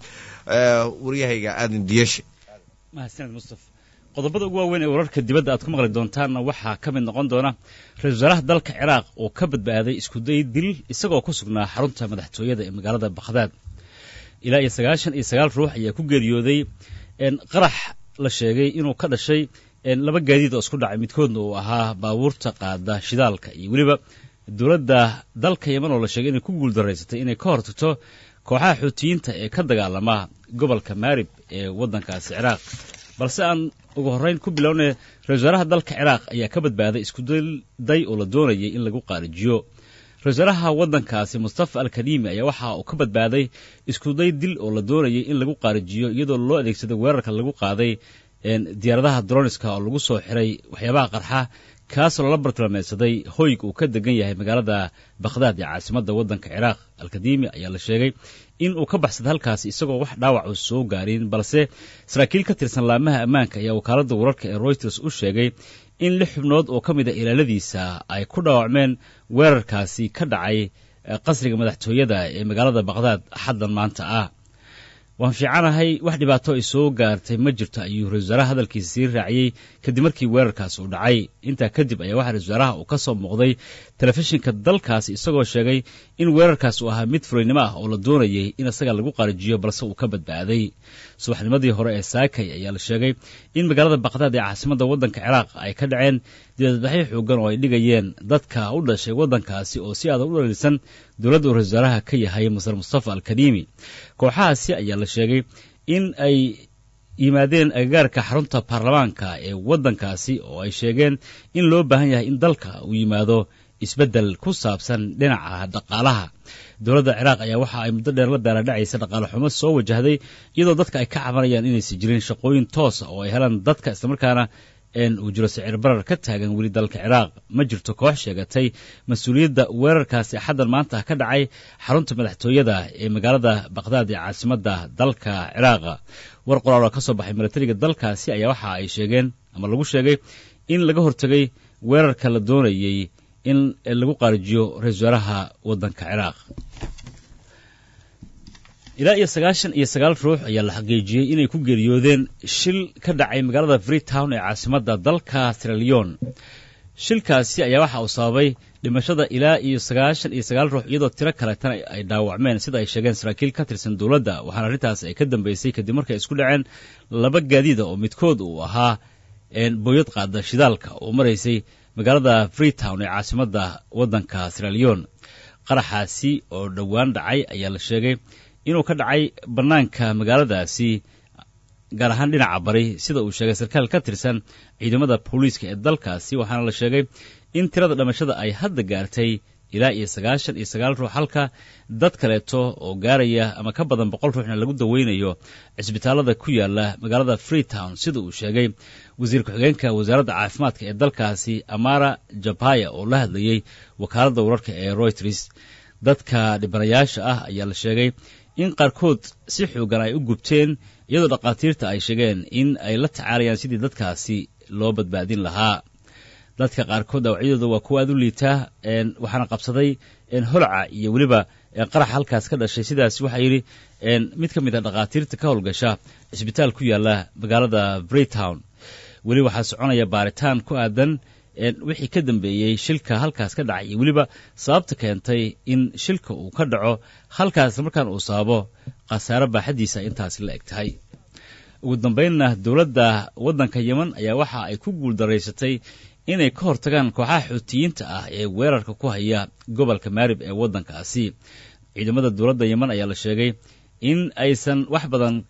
waryahayga aadan diyeshe. mahadsaned mustaf. qodobada ugu waaweyn ee wararka dibadda aad ku maqli doontaanna waxaa ka mid noqon doona ra-iisul wasaaraha dalka ciraaq oo ka badbaaday iskuday dil isagoo ku sugnaa xarunta madaxtooyada ee magaalada bakhdaad. ilaa iyo 99 ruux ayaa ku geeriyooday qarax la sheegay inuu ka dhashay laba gaadiid oo isku dhacay midkoodna uu ahaa baabuurta qaada shidaalka iyo weliba dowladda dalka yeman oo la sheegay inay ku guuldaraysatay inay ka hortagto kooxaha xuutiyiinta ee ka dagaalama gobolka maarib ee waddankaasi ciraaq. balse aan ugu horrayn ku bilownay ra-isul wasaaraha dalka ciraaq ayaa ka badbaaday iskuday oo la doonayay in lagu qaarijiyo. ra-isul wasaaraha waddankaasi mustafa alkaliimi ayaa waxa uu ka badbaaday iskuday dil oo la doonayay in lagu qaarijiyo iyadoo loo adeegsaday weerarka lagu qaaday diyaaradaha droniska oo lagu soo xiray waxyaabaha qarxa kaasoo lala bartilmaameedsaday hoyg uu ka degan yahay magaalada bakhdaad ee caasimadda waddanka ciraaq. alkadiimi ayaa la sheegay in uu ka baxsaday halkaasi isagoo wax dhaawac uu soo gaarin, balse saraakiil ka tirsan laamaha ammaanka ayaa wakaaladda wararka ee Reuters u sheegay in 6 xubnood oo ka mid a ilaaladiisa ay ku dhaawacmeen weerarkaasi ka dhacay qasriga madaxtooyada ee magaalada bakhdaad xaddan maanta ah. waan fiicanahay wax dhibaato ay soo gaartay ma jirto ayuu ra-isul wasaaraha hadalkiisa sii raaciyey kadib markii weerarkaasi uu dhacay. intaa kadib ayaa waxaa ra-isul wasaaraha uu ka soo muuqday telefishinka dalkaasi isagoo sheegay in weerarkaasi uu ahaa mid fulaynimo ah oo la doonayay in isaga lagu qaarijiyo balse uu ka badbaaday. subaxnimadii hore ee saakay ayaa la sheegay in magaalada bakhdaad ee caasimadda waddanka ciraaq ay ka dhaceen dibadbaxyo xoogan oo ay dhigayeen dadka u dhashay waddankaasi oo si adag u dhalisan dowladda uu ra-isul wasaaraha ka yahay masar mustafa alkaliimi. kooxahaasi ayaa la sheegay in ay yimaadeen agagaarka xarunta baarlamaanka ee waddankaasi oo ay sheegeen in loo baahan yahay in dalka uu yimaado isbeddel ku saabsan dhinaca dhaqaalaha. dowladda ciraaq ayaa waxa ay muddo dheer la daaladhacaysa dhaqaale xumo soo wajahday iyadoo dadka ay ka cabanayaan inaysan jirin shaqooyin toosa oo ay helaan dadka islamarkaana uu jiro sicir barar ka taagan weli dalka ciraaq. ma jirto koox sheegatay mas-uuliyadda weerarkaasi xaddan maanta ka dhacay xarunta madaxtooyada ee magaalada bakhdaad ee caasimadda dalka ciraaq. war qoraal oo ka soo baxay milatariga dalkaasi ayaa waxa ay sheegeen ama lagu sheegay in laga hortegay weerarka la doonayay in lagu qaarijiyo ra-iisul wasaaraha waddanka ciraaq. ilaa iyo 99 ruux ayaa la xaqiijiyey inay ku geeriyoodeen shil ka dhacay magaalada Freetown ee caasimadda dalka Sierra Leone. shilkaasi ayaa waxa uu sababay dhimashada ilaa iyo 99 ruux iyadoo tiro kale tan ay dhaawacmeen sida ay sheegeen saraakiil ka tirsan dowladda. waxaana arrintaas ay ka dambeysay kadib markay isku dhaceen laba gaadiid oo midkood uu ahaa booyad qaada shidaalka oo maraysay magaalada Freetown ee caasimadda waddanka Sierra Leone. qaraxaasi oo dhowaan dhacay ayaa la sheegay inuu ka dhacay bannaanka magaaladaasi gaar ahaan dhinaca bari sida uu sheegay sarkaal ka tirsan ciidamada booliiska ee dalkaasi. waxaana la sheegay in tirada dhimashada ay hadda gaartay ilaa iyo 99 ruux halka dad kaleeto oo gaaraya ama ka badan 100 ruuxna lagu daweynayo cisbitaalada ku yaala magaalada Freetown sida uu sheegay wasiir ku-xigeenka wasaaradda caafimaadka ee dalkaasi Amara Japaya oo la hadlayay wakaaladda wararka ee Reuters. dadka dhibanayaasha ah ayaa la sheegay in qaarkood si xoogan ay u gubteen iyadoo dhaqaatiirta ay sheegeen in ay la tacaalayaan sidii dadkaasi loo badbaadin lahaa. dadka qaarkood dhaawacyadooda waa kuwa aad u liitaa waxaana qabsaday holaca iyo weliba qarax halkaas ka dhashay sidaas waxaa yidhi mid ka mid a dhakhaatiirta ka howlgasha cisbitaal ku yaala magaalada Braytown weli waxaa soconaya baaritaan ku aadan wixii ka dambeeyey shilka halkaas ka dhacay iyo weliba sababta keentay in shilka uu ka dhaco halkaas markaan uu sababo khasaare baaxadiisa intaasi la eg tahay ugu dambaynna dowladda waddanka yemen ayaa waxa ay ku guuldaraysatay inay ka hortagaan kooxaha xuutiyiinta ah ee weerarka ku haya gobolka maarib ee waddankaasi ciidamada dowladda yemen ayaa la sheegay inaysan wax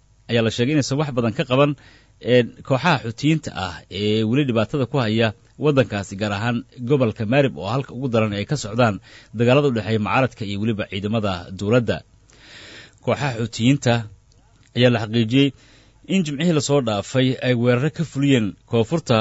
badan ka qaban kooxaha xuutiyiinta ah ee weli dhibaatada ku haya waddankaasi gaar ahaan gobolka maarib oo halka ugu daran ay ka socdaan dagaalada u dhexeeya mucaaradka iyo weliba ciidamada dowladda kooxaha xuutiyiinta ayaa la xaqiijiyey in jimcihii lasoo dhaafay ay weeraro ka fuliyeen koonfurta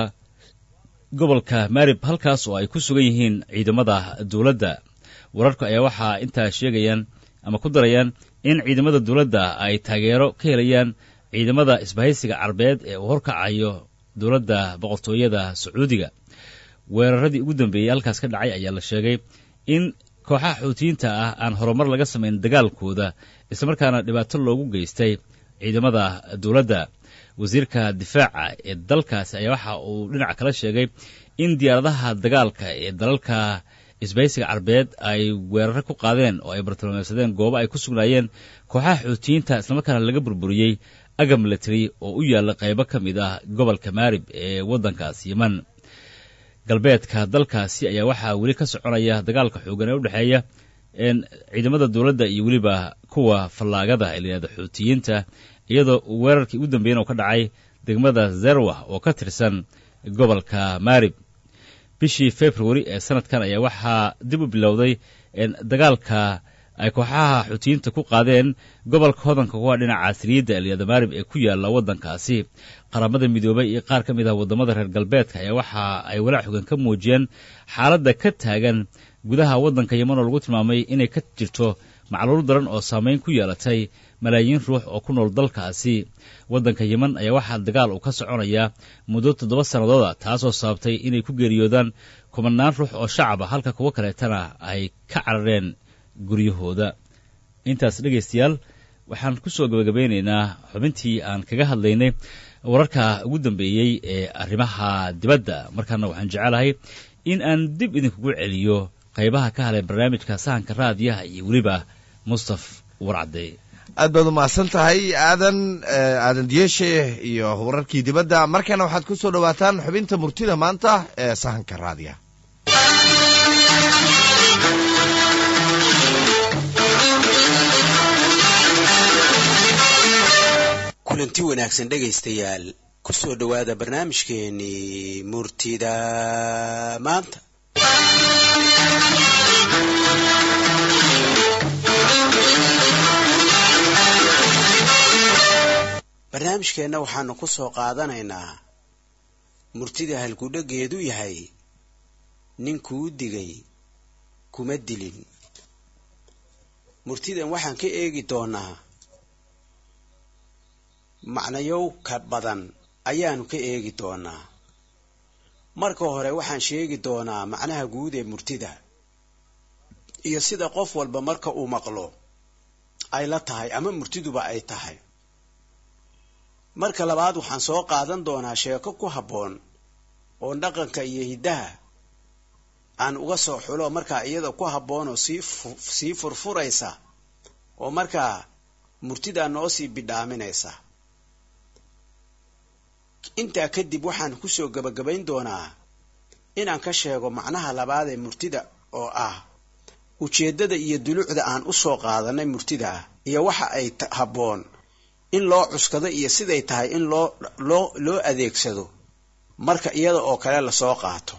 gobolka maarib halkaas oo ay ku sugan yihiin ciidamada dowladda wararku ayaa waxaa intaa sheegayaan ama ku darayaan in ciidamada dowladda ay taageero ka helayaan ciidamada isbahaysiga carbeed ee uu horkacayo dowladda boqortooyada sacuudiga weeraradii ugu dambeeyey halkaas ka dhacay ayaa la sheegay in kooxaha xuutiyiinta ah aan horumar laga samayn dagaalkooda islamarkaana dhibaato loogu geystay ciidamada dowladda wasiirka difaaca ee dalkaasi ayaa waxa uu dhinaca kala sheegay in diyaaradaha dagaalka ee dalalka isbahaysiga carbeed ay weeraro ku qaadeen oo ay bartilmaameysadeen goobo ay ku sugnaayeen kooxaha xuutiyiinta islamarkaana laga burburiyey agab military oo u yaalla qaybo ka mid ah gobolka maarib ee waddankaas yemen galbeedka dalkaasi ayaa waxaa weli ka soconaya dagaalka xoogan ee u dhexeeya ciidamada dowladda iyo weliba kuwa fallaagada ee layihahda xuutiyiinta iyadoo weerarkii ugu dambeeyana oo ka dhacay degmada zerwa oo ka tirsan gobolka maarib bishii february ee sanadkan ayaa waxaa dib u bilowday dagaalka ay kooxaha xuutiyiinta ku qaadeen gobolka hodanka kuwa dhinaca siriidda ee layihahda maarib ee ku yaalla waddankaasi qaramada midoobay iyo qaar ka mid ah waddamada reer galbeedka ayaa waxa ay walaac xogan ka muujiyeen xaaladda ka taagan gudaha waddanka yemen oo lagu tilmaamay inay ka jirto macluul daran oo saamayn ku yeelatay malaayiin ruux oo ku nool dalkaasi waddanka yemen ayaa waxaa dagaal uu ka soconayaa muddo 7 sannadooda taasoo sababtay inay ku geeriyoodaan kumanaan ruux oo shacab ah halka kuwo kaleetana ay ka carareen guryahooda intaas dhegaystayaal waxaan ku soo gabagabeynaynaa xubintii aan kaga hadlaynay wararka ugu dambeeyey ee arrimaha dibadda markaana waxaan jecelahay in aan dib idinkugu celiyo qaybaha ka halay barnaamijka sahanka raadiyaha iyo weliba mustaf warcadde aad baad umahadsan tahay aadan diyeshe iyo wararkii dibadda markana waxaad ku soo dhawaataan xubinta murtida maanta ee sahanka raadiyaha kulanti wanaagsan dhegaystayaal ku soo dhowaada barnaamijkeenii murtida maanta barnaamijkeenna waxaanu ku soo qaadanaynaa murtida halkudhageedu yahay ninkuu digay kuma dilin murtidan waxaan ka eegi doonaa macnayow ka badan ayaanu ka eegi doonaa marka hore waxaan sheegi doonaa macnaha guud ee murtida iyo sida qof walba marka uu maqlo ay la tahay ama murtiduba ay tahay marka labaad waxaan soo qaadan doonaa sheeko ku habboon oo dhaqanka iyo hiddaha aan uga soo xulo markaa iyada ku habboon oo sii furfuraysa oo markaa murtidaa noo sii bidhaaminaysa intaa kadib waxaan ku soo gabagabayn doonaa inaan ka sheego macnaha labaad ee murtida oo ah ujeeddada iyo dulucda aan u soo qaadanay murtida iyo waxa ay habboon in loo cuskado iyo siday tahay in loo adeegsado marka iyada oo kale lasoo qaato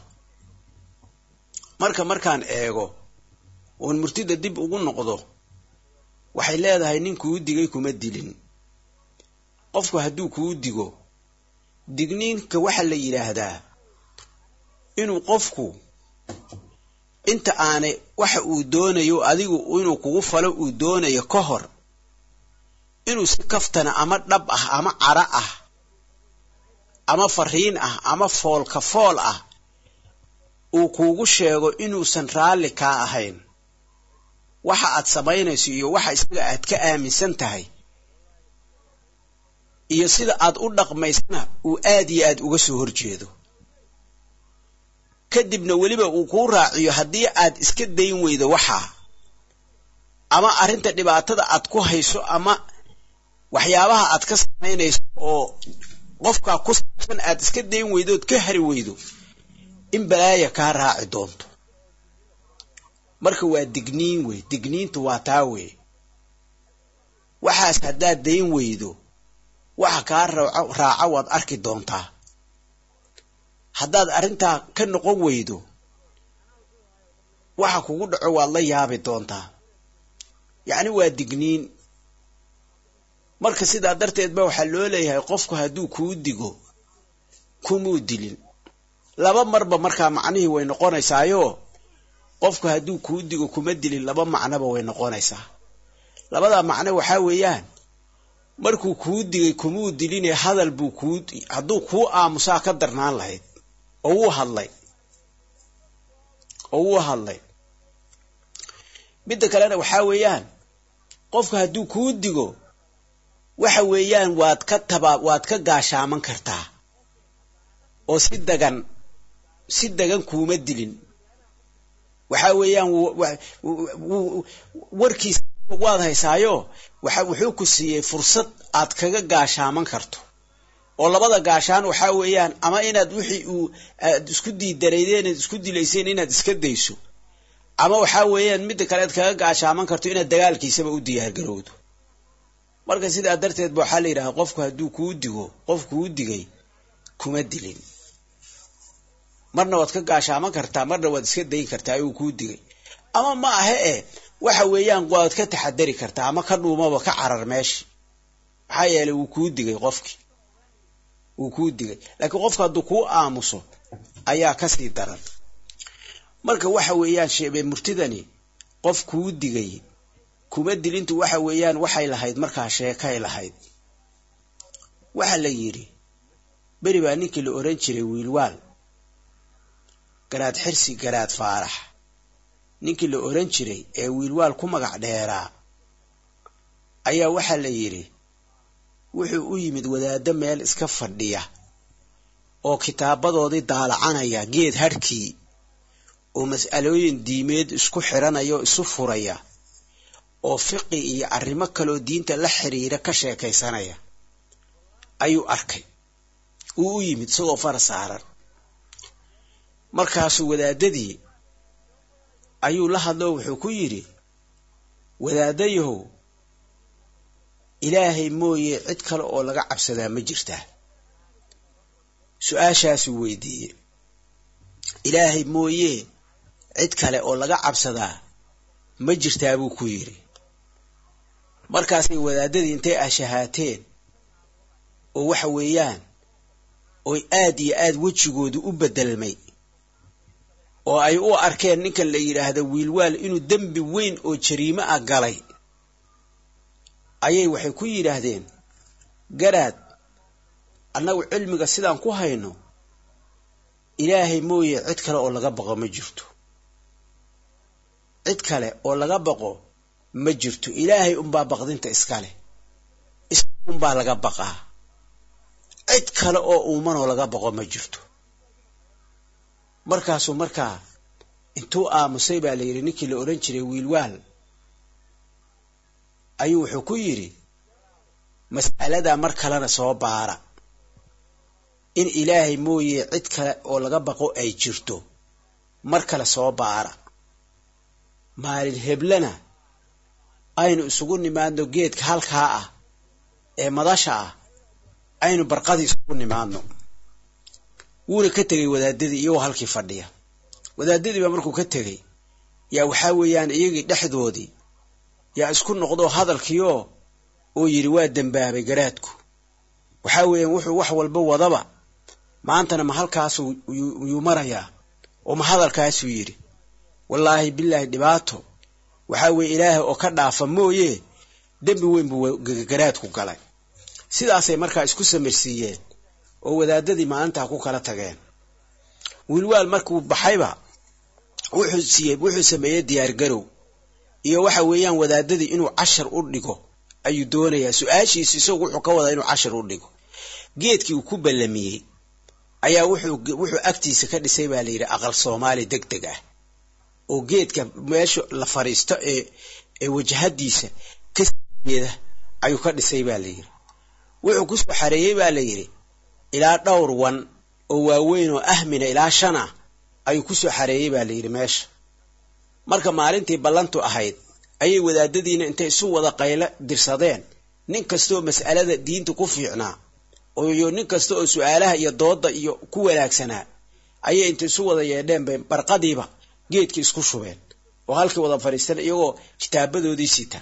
markaan eego oon murtida dib ugu noqdo waxay leedahay nin kuu digay kuma dilin qofku hadduu kuu digo digniinka waxa la yidhaahdaa inuu qofku inta aanay waxa uu doonayo adigu inuu kugu falo uu doonayo ka hor inuu si kaftana ama dhab ah ama cara ah ama fariin ah ama foolka fool ah uu kuugu sheego inuusan raalli kaa ahayn waxa aad samaynayso iyo waxa isaga aad ka aaminsan tahay iyo sida aad u dhaqmaysana uu aad iyo aad uga soo horjeedo kadibna weliba uu ku raaciyo haddii aad iska dayn weydo waxa ama arrinta dhibaatada aad ku hayso ama waxyaabaha aad ka samaynayso oo qofka ku saabsan aad iska dayn weydo ka hari weydo in balaaya ka raaci doonto marka waa digniin wey digniintu waa taa wey waxaas haddaad dayn weydo waxa kaa raaca waad arki doontaa haddaad arrintaa ka noqon weydo waxa kugu dhaco waad la yaabi doontaa yacni waa digniin marka sidaa darteed ba waxaa loo leeyahay qofku hadduu kuu digo kumuu dilin laba marba markaa macnihii way noqonaysaayo qofku hadduu kuu digo kuma dilin laba macnoba way noqonaysaa labada macno waxaa weeyaan markuu kuu digay kumuu dilinee hadal buu hadduu kuu aamusaa ka darnaan lahayd oo wuu hadlay midda kalena waxaa weeyaan qofku hadduu kuu digo waxa weeyaan waad ka gaashaaman kartaa oo si dagan kuuma dilin waxa weeyaan warkiisa waad haysaayo wuxuu ku siiyey fursad aad kaga gaashaaman karto oo labada gaashaan waxa weeyaan ama inaad wixii aad isku diidaraydeen isku dilayseen inaad iska dayso ama waxa weeyaan mid kale aad kaga gaashaaman karto inaad dagaalkiisaba u diyaar garowdo marka sidaa darteed ba waxa la yiraahdaa qofku hadduu kuu digay kuma dilin marna waad ka gaashaaman kartaa marna waad iska dayn kartaa ayuu kuu digay ama ma aha waxa weeyaan waad ka taxadari kartaa ama ka dhuumaba ka carar meeshi maxaa yeelay wuu kuu digay laakiin qofka hadduu kuu aamuso ayaa kasii daran marka waxa weeyaan sheebe murtidani qof kuu digay kuma dilintu waxa weeyaan waxay lahayd markaa sheekay lahayd waxa la yiri bari baa ninkii la oran jiray wiilwaal garaad xirsi garaad faarax ninkii la oran jiray ee wiilwaal ku magac dheeraa ayaa waxa la yiri wuxuu u yimid wadaadda meel iska fadhiya oo kitaabadoodii daalacanaya geed harkii oo mas'alooyin diimeed isku xiranaya oo isu furaya oo fiqi iyo arrimo kale oo diinta la xiriira ka sheekaysanaya ayuu arkay uu u yimid isagoo far saaran markaasuu wadaadadii ayuu la hadlo wuxuu ku yiri wadaadayow ilaahay mooye cid kale oo laga cabsadaa ma jirtaa su'aashaasuu weydiiyey ilaahay mooye cid kale oo laga cabsadaa ma jirtaa buu ku yiri markaasay wadaadadii intay ashahaateen oo waxa weeyaan oy aad iyo aad wejigoodu u bedelmay oo ay u arkeen ninkan la yiraahdo wiilwaal inuu dambi weyn oo jariimo ah galay ayay waxay ku yiraahdeen garaad annagu cilmiga sidaan ku hayno ilaahay mooye cid kale oo laga baqo ma jirto cid kale oo laga baqo ma jirto ilaahay unbaa baqdinta iskale unbaa laga baqaa cid kale oo uumanoo laga baqo ma jirto markaasuu markaa intuu aamusay baa la yidhi ninkii la oran jiray wiilwaal ayuu wuxuu ku yidhi mas'aladaa mar kalena soo baara in ilaahay mooye cid kale oo laga baqo ay jirto mar kale soo baara maalin heblana aynu isugu nimaadno geedka halkaa ah ee madasha ah aynu barqadii isugu nimaadno wuuna ka tegay wadaadadii iyagoo halkii fadhiya wadaadadii baa markuu ka tegay yaa waxaa weeyaan iyagii dhexdoodii yaa isku noqdo hadalkiioo oo yidhi waa dembaabay garaadku waxaa weeyaan wuxuu wax walba wadaba maantana ma halkaasuu yuu marayaa oo ma hadalkaasuu yidhi wallaahi bilaahi dhibaato waxaa weeye ilaahay oo ka dhaafa mooye dembi weyn buu garaadku galay sidaasay markaa isku samirsiiyeen oo wadaadadii maalintaa ku kala tageen wiilwaal markuu baxayba wuxuu sameeyey diyaar garow iyo waxa weeyaan wadaadadii inuu cashar u dhigo ayuu doonayaa su'aashiisa isagu wuxuu ka wadaa inuu cashar u dhigo geedkii uu ku ballamiyey ayaa wuxuu agtiisa ka dhisay baa la yidhi aqal Soomaali degdeg ah oo geedka meesha la fariisto ee wajahadiisa ka jeeda ayuu ka dhisay baa la yidhi wuxuu ku soo xareeyay baa la yidhi ilaa dhowr wan oo waaweyn oo ahmina ilaa 5 ayuu ku soo xareeyay baa la yidhi meesha marka maalintii ballantu ahayd ayay wadaadadiina intay isu wada qayla dirsadeen nin kastoo mas'alada diinta ku fiicnaa oo nin kasta oo su'aalaha iyo dooda iyo ku wanaagsanaa ayay inta isu wada yeedheen barqadiiba geedkii isku shubeen oo halkii wada fariistan iyagoo kitaabadoodii sita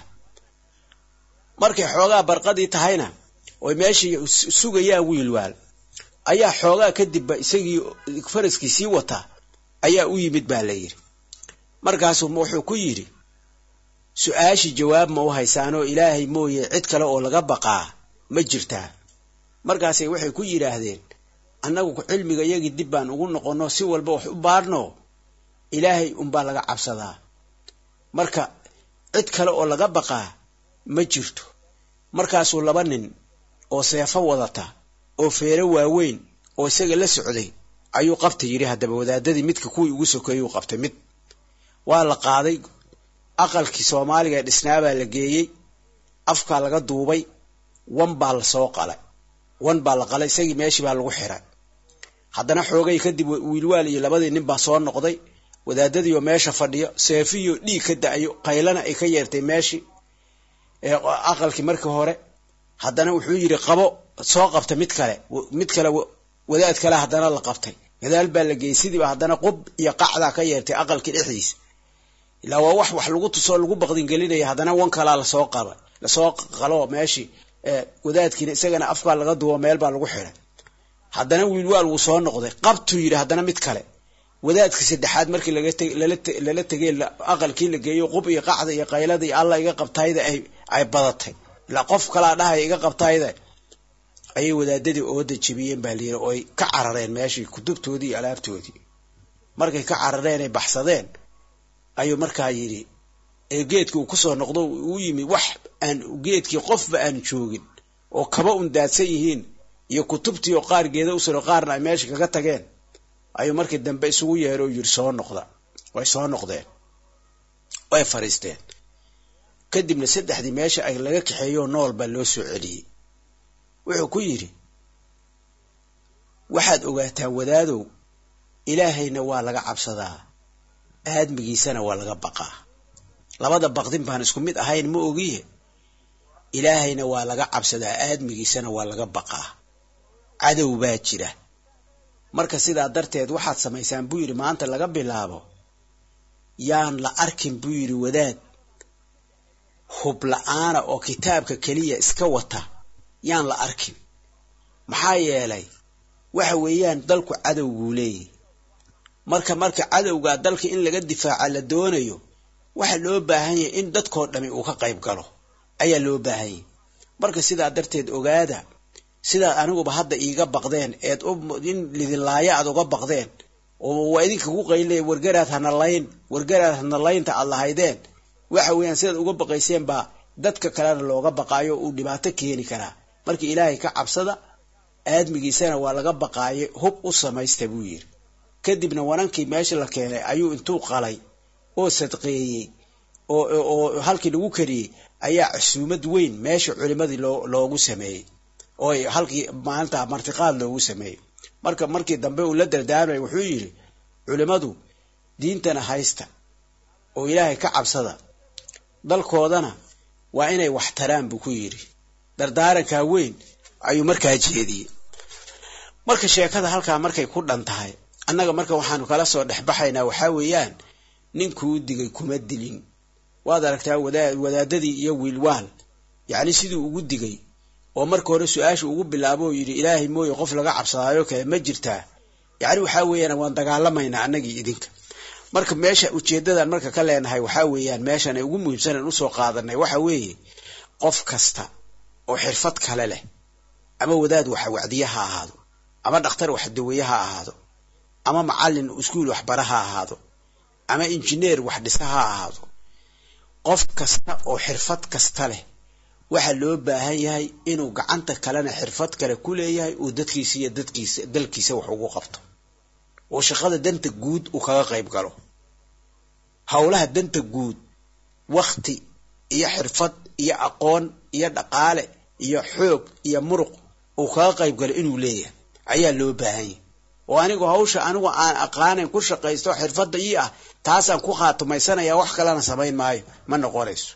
markay xoogaa barqadii tahayna oo meeshii sugayaan wiilwaal ayaa xoogaa kadib isagii faraskiisii wata ayaa u yimid baa la yiri markaasuu wuxuu ku yiri su'aashi jawaab ma u haysaano ilaahay mooye cid kale oo laga baqaa ma jirtaa markaasay waxay ku yiraahdeen annagu cilmiga yagi dib baan ugu noqono si walba wax u baarno ilaahay baa laga cabsadaa marka cid kale oo laga baqaa ma jirto markaasuu 2 nin oo seefo wadata oo feero waaweyn oo isaga la socday ayuu qabtay yiri hadaba wadaadadii midka kuwii ugu sokeeyay qabtay mid waa la qaaday aqalkii Soomaaliga dhisnaa baa la geeyay afka laga duubay wan baa la soo qalay wan baa la qalay isagii meeshii baa lagu xiray haddana xoogay kadib wiilwaal iyo 2 nin baa soo noqday wadaadadii oo meesha fadhiyo seefiyo dhiig ka daayo qaylana ay ka yeertay meeshii aqalkii markii hore haddana wuxuu yiri qabo soo qabta mid kale wadaad kale haddana la qabtay gadaal baa la geeyay sidii haddana qub iyo qacda ka yeertay aqalkii dhexdiisa ilaa waa wax lagu tuso lagu baqdin gelinaya haddana wan kala la soo qalo meeshii wadaadkiina isagana afka laga duwo meel baa lagu xiray haddana wiilwaal uu soo noqday qabtu yiri haddana mid kale wadaadka saddexaad markii lala tagay aqalkii la geeyo qub iyo qacda iyo qaylada iyo Allah iga qabtayda ay badatay la qof kala dhahay iga qabtayda ay wadaadadii oo dajibiyeen baa leeyahay oo ay ka carareen meeshii kutubtoodii iyo alaabtoodii markay ka carareen ay baxsadeen ayuu markaa yiri geedkii uu ku soo noqdo uu yimi wax aan geedkii qofba aan joogin oo kaba daadsan yihiin iyo kutubtii oo qaargeeda u soo qaarna ay meesha kaga tageen ayuu markii dambe isugu yeero yiri soo noqda way soo noqdeen way fariisteen kadibna 3 meesha ay laga kaxeeyo nool baa loo soo celiyay wuxuu ku yiri waxaad ogaataa wadaadow ilaahayna waa laga cabsadaa aadmigiisana waa laga baqaa labada baqdin baan isku mid ahayn ma ogiye ilaahayna waa laga cabsadaa aadmigiisana waa laga baqaa cadow baa jira marka sidaa darteed waxaad samaysaan buu yiri maanta laga bilaabo yaan la arkin buu yiri wadaad hub la'aana oo kitaabka kaliya iska wata yaan la arkin maxaa yeelay waxa weeyaan dalku cadowgu leeyahay marka cadowga dalka in laga difaaco la doonayo waxa loo baahan yahay in dadkoo dhami uu ka qayb galo ayaa loo baahan yahay marka sidaa darteed ogaada sida aniguba hadda iiga baqdeen in lidin laaya aad uga baqdeen oo waa idinka ku qaylay wargaraad hana laynta aad lahaydeen waxa weeyaan sidaad uga baqayseen baa dadka kalena looga baqaayo uu dhibaato keeni karaa marka ilaahay ka cabsada aadmigiisana waa laga baqaayo hub u samaysta buu yiri kadibna wanankii meesha la keenay ayuu intuu qalay oo sadqeeyay oo halkii lagu kariyay ayaa casuumad weyn meesha culimadii loogu sameeyay oo halkii maanta martiqaad loogu sameeyay markii dambe uu la dardaarmay wuxuu yiri culimadu diintana haysta oo ilaahay ka cabsada dalkoodana waa inay wax taraan buu ku yiri dardaaranka weyn ayuu markaa jeediyay marka sheekada halka markay ku dhantahay annaga marka waxaanu kala soo dhaxbaxaynaa waxa weeyaan ninkuu digay kuma dilin waad aragtaa wadaadadii iyo wiilwaal yaani sidii ugu digay oo marka hore su'aasha ugu bilaabo yiri ilaahay mooyo qof laga cabsadaayo kale ma jirtaa yaani waxa weeyaan waan dagaalamaynaa annagii idinka marka meesha ujeedadan marka ka leenahay waxa weeyaan meeshan ay ugu muhiimsan u soo qaadanay waxa weeye qof kasta oo xirfad kale leh ama wadaad waxa wacdiyaha ahaado ama dhakhtar wax daweeyaha ahaado ama macallin iskuul wax baraha ahaado ama injineer wax dhisaha ahaado qof kasta oo xirfad kasta leh waxa loo baahan yahay inuu gacanta kalena xirfad kale ku leeyahay uu dadkiisa iyo dalkiisa wax ugu qabto oo shaqada danta guud uu kaga qayb galo hawlaha danta guud waqti iyo xirfad iyo aqoon iyo dhaqaale iyo xoog iyo muruq uu kaga qayb galo inuu leeyahay ayaa loo baahan yahay oo anigu hawsha anigu aan aqaanin ku shaqaysto xirfadda ii ah taasaan ku khaatumaysanaya wax kalena samayn maayo ma noqonayso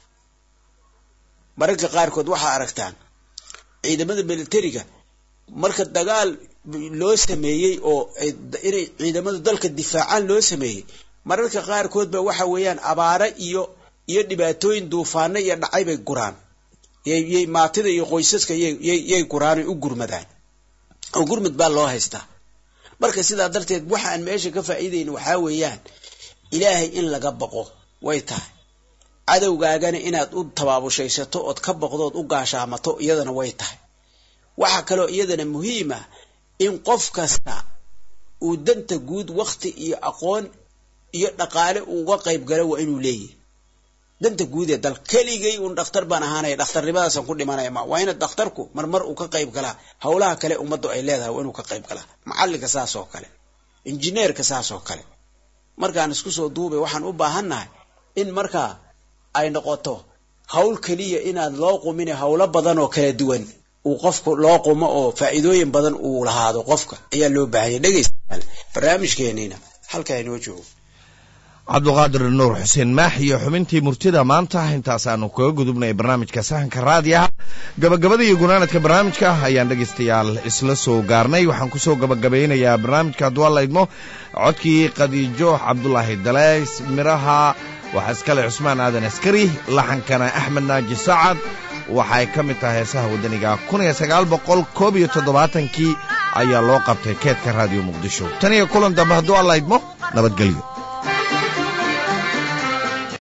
mararka qaarkood waxaa aragtaan ciidamada militariga marka dagaal loo sameeyey oo inay ciidamada dalka difaacaan loo sameeyey mararka qaarkood ba waxa weeyaan abaare iyo dhibaatooyin duufaano iyo dhacay bay guraan yay maatida iyo qoysaska yay guraan u gurmadaan oo gurmad baa loo haystaa marka sidaa darteed waxa aan meesha ka faa'iideyn waxa weeyaan ilaahay in laga baqo way tahay cadowgaagana inaad u tabaabushaysato ood ka baqdood u gaashaamato iyadana way tahay waxa kaloo iyadana muhiim ah in qof kasta uu danta guud waqti iyo aqoon iyo dhaqaale uga qayb galo waa inuu leeyahay danta guud ee dal keligay un dhakhtar baan ahaanay dhakhtarnimadaasaan ku dhimanaya ma waa in dhakhtarku marmar uu ka qayb galaa hawlaha kale ummaddu ay leedahay waa inuu ka qayb galaa macallinka saas oo kale injineerka saas oo kale markaan isku soo duubay waxaan u baahannahay in markaa ay noqoto hawl kaliya inaad loo qumin hawlo badan oo kala duwan uu qofku loo qumo oo faa'iidooyin badan uu lahaado qofka ayaa loo baahan yahay dhageystayaal barnaamijkeenina halka inoo joogo cabduqaadir nuur xuseen maax iyo xubintii murtida maanta intaasaanu kaga gudubnay barnaamijka sahanka raadiyaha gabagabada iyo gunaanadka barnaamijka ayaan dhegaystayaal isla soo gaarnay waxaan ku soo gabagabeynayaa barnaamijka hadduu alla idmo codkii qadiijo cabdulaahi dalays miraha waxaa iskale cusmaan aadan askari laxankana axmed naaji sacad waxay ka mid tahay heesaha waddaniga 1971 ayaa loo qabtay keedka raadiyo muqdisho tan iyo kulan dambe hadduu alla idmo nabadgelyo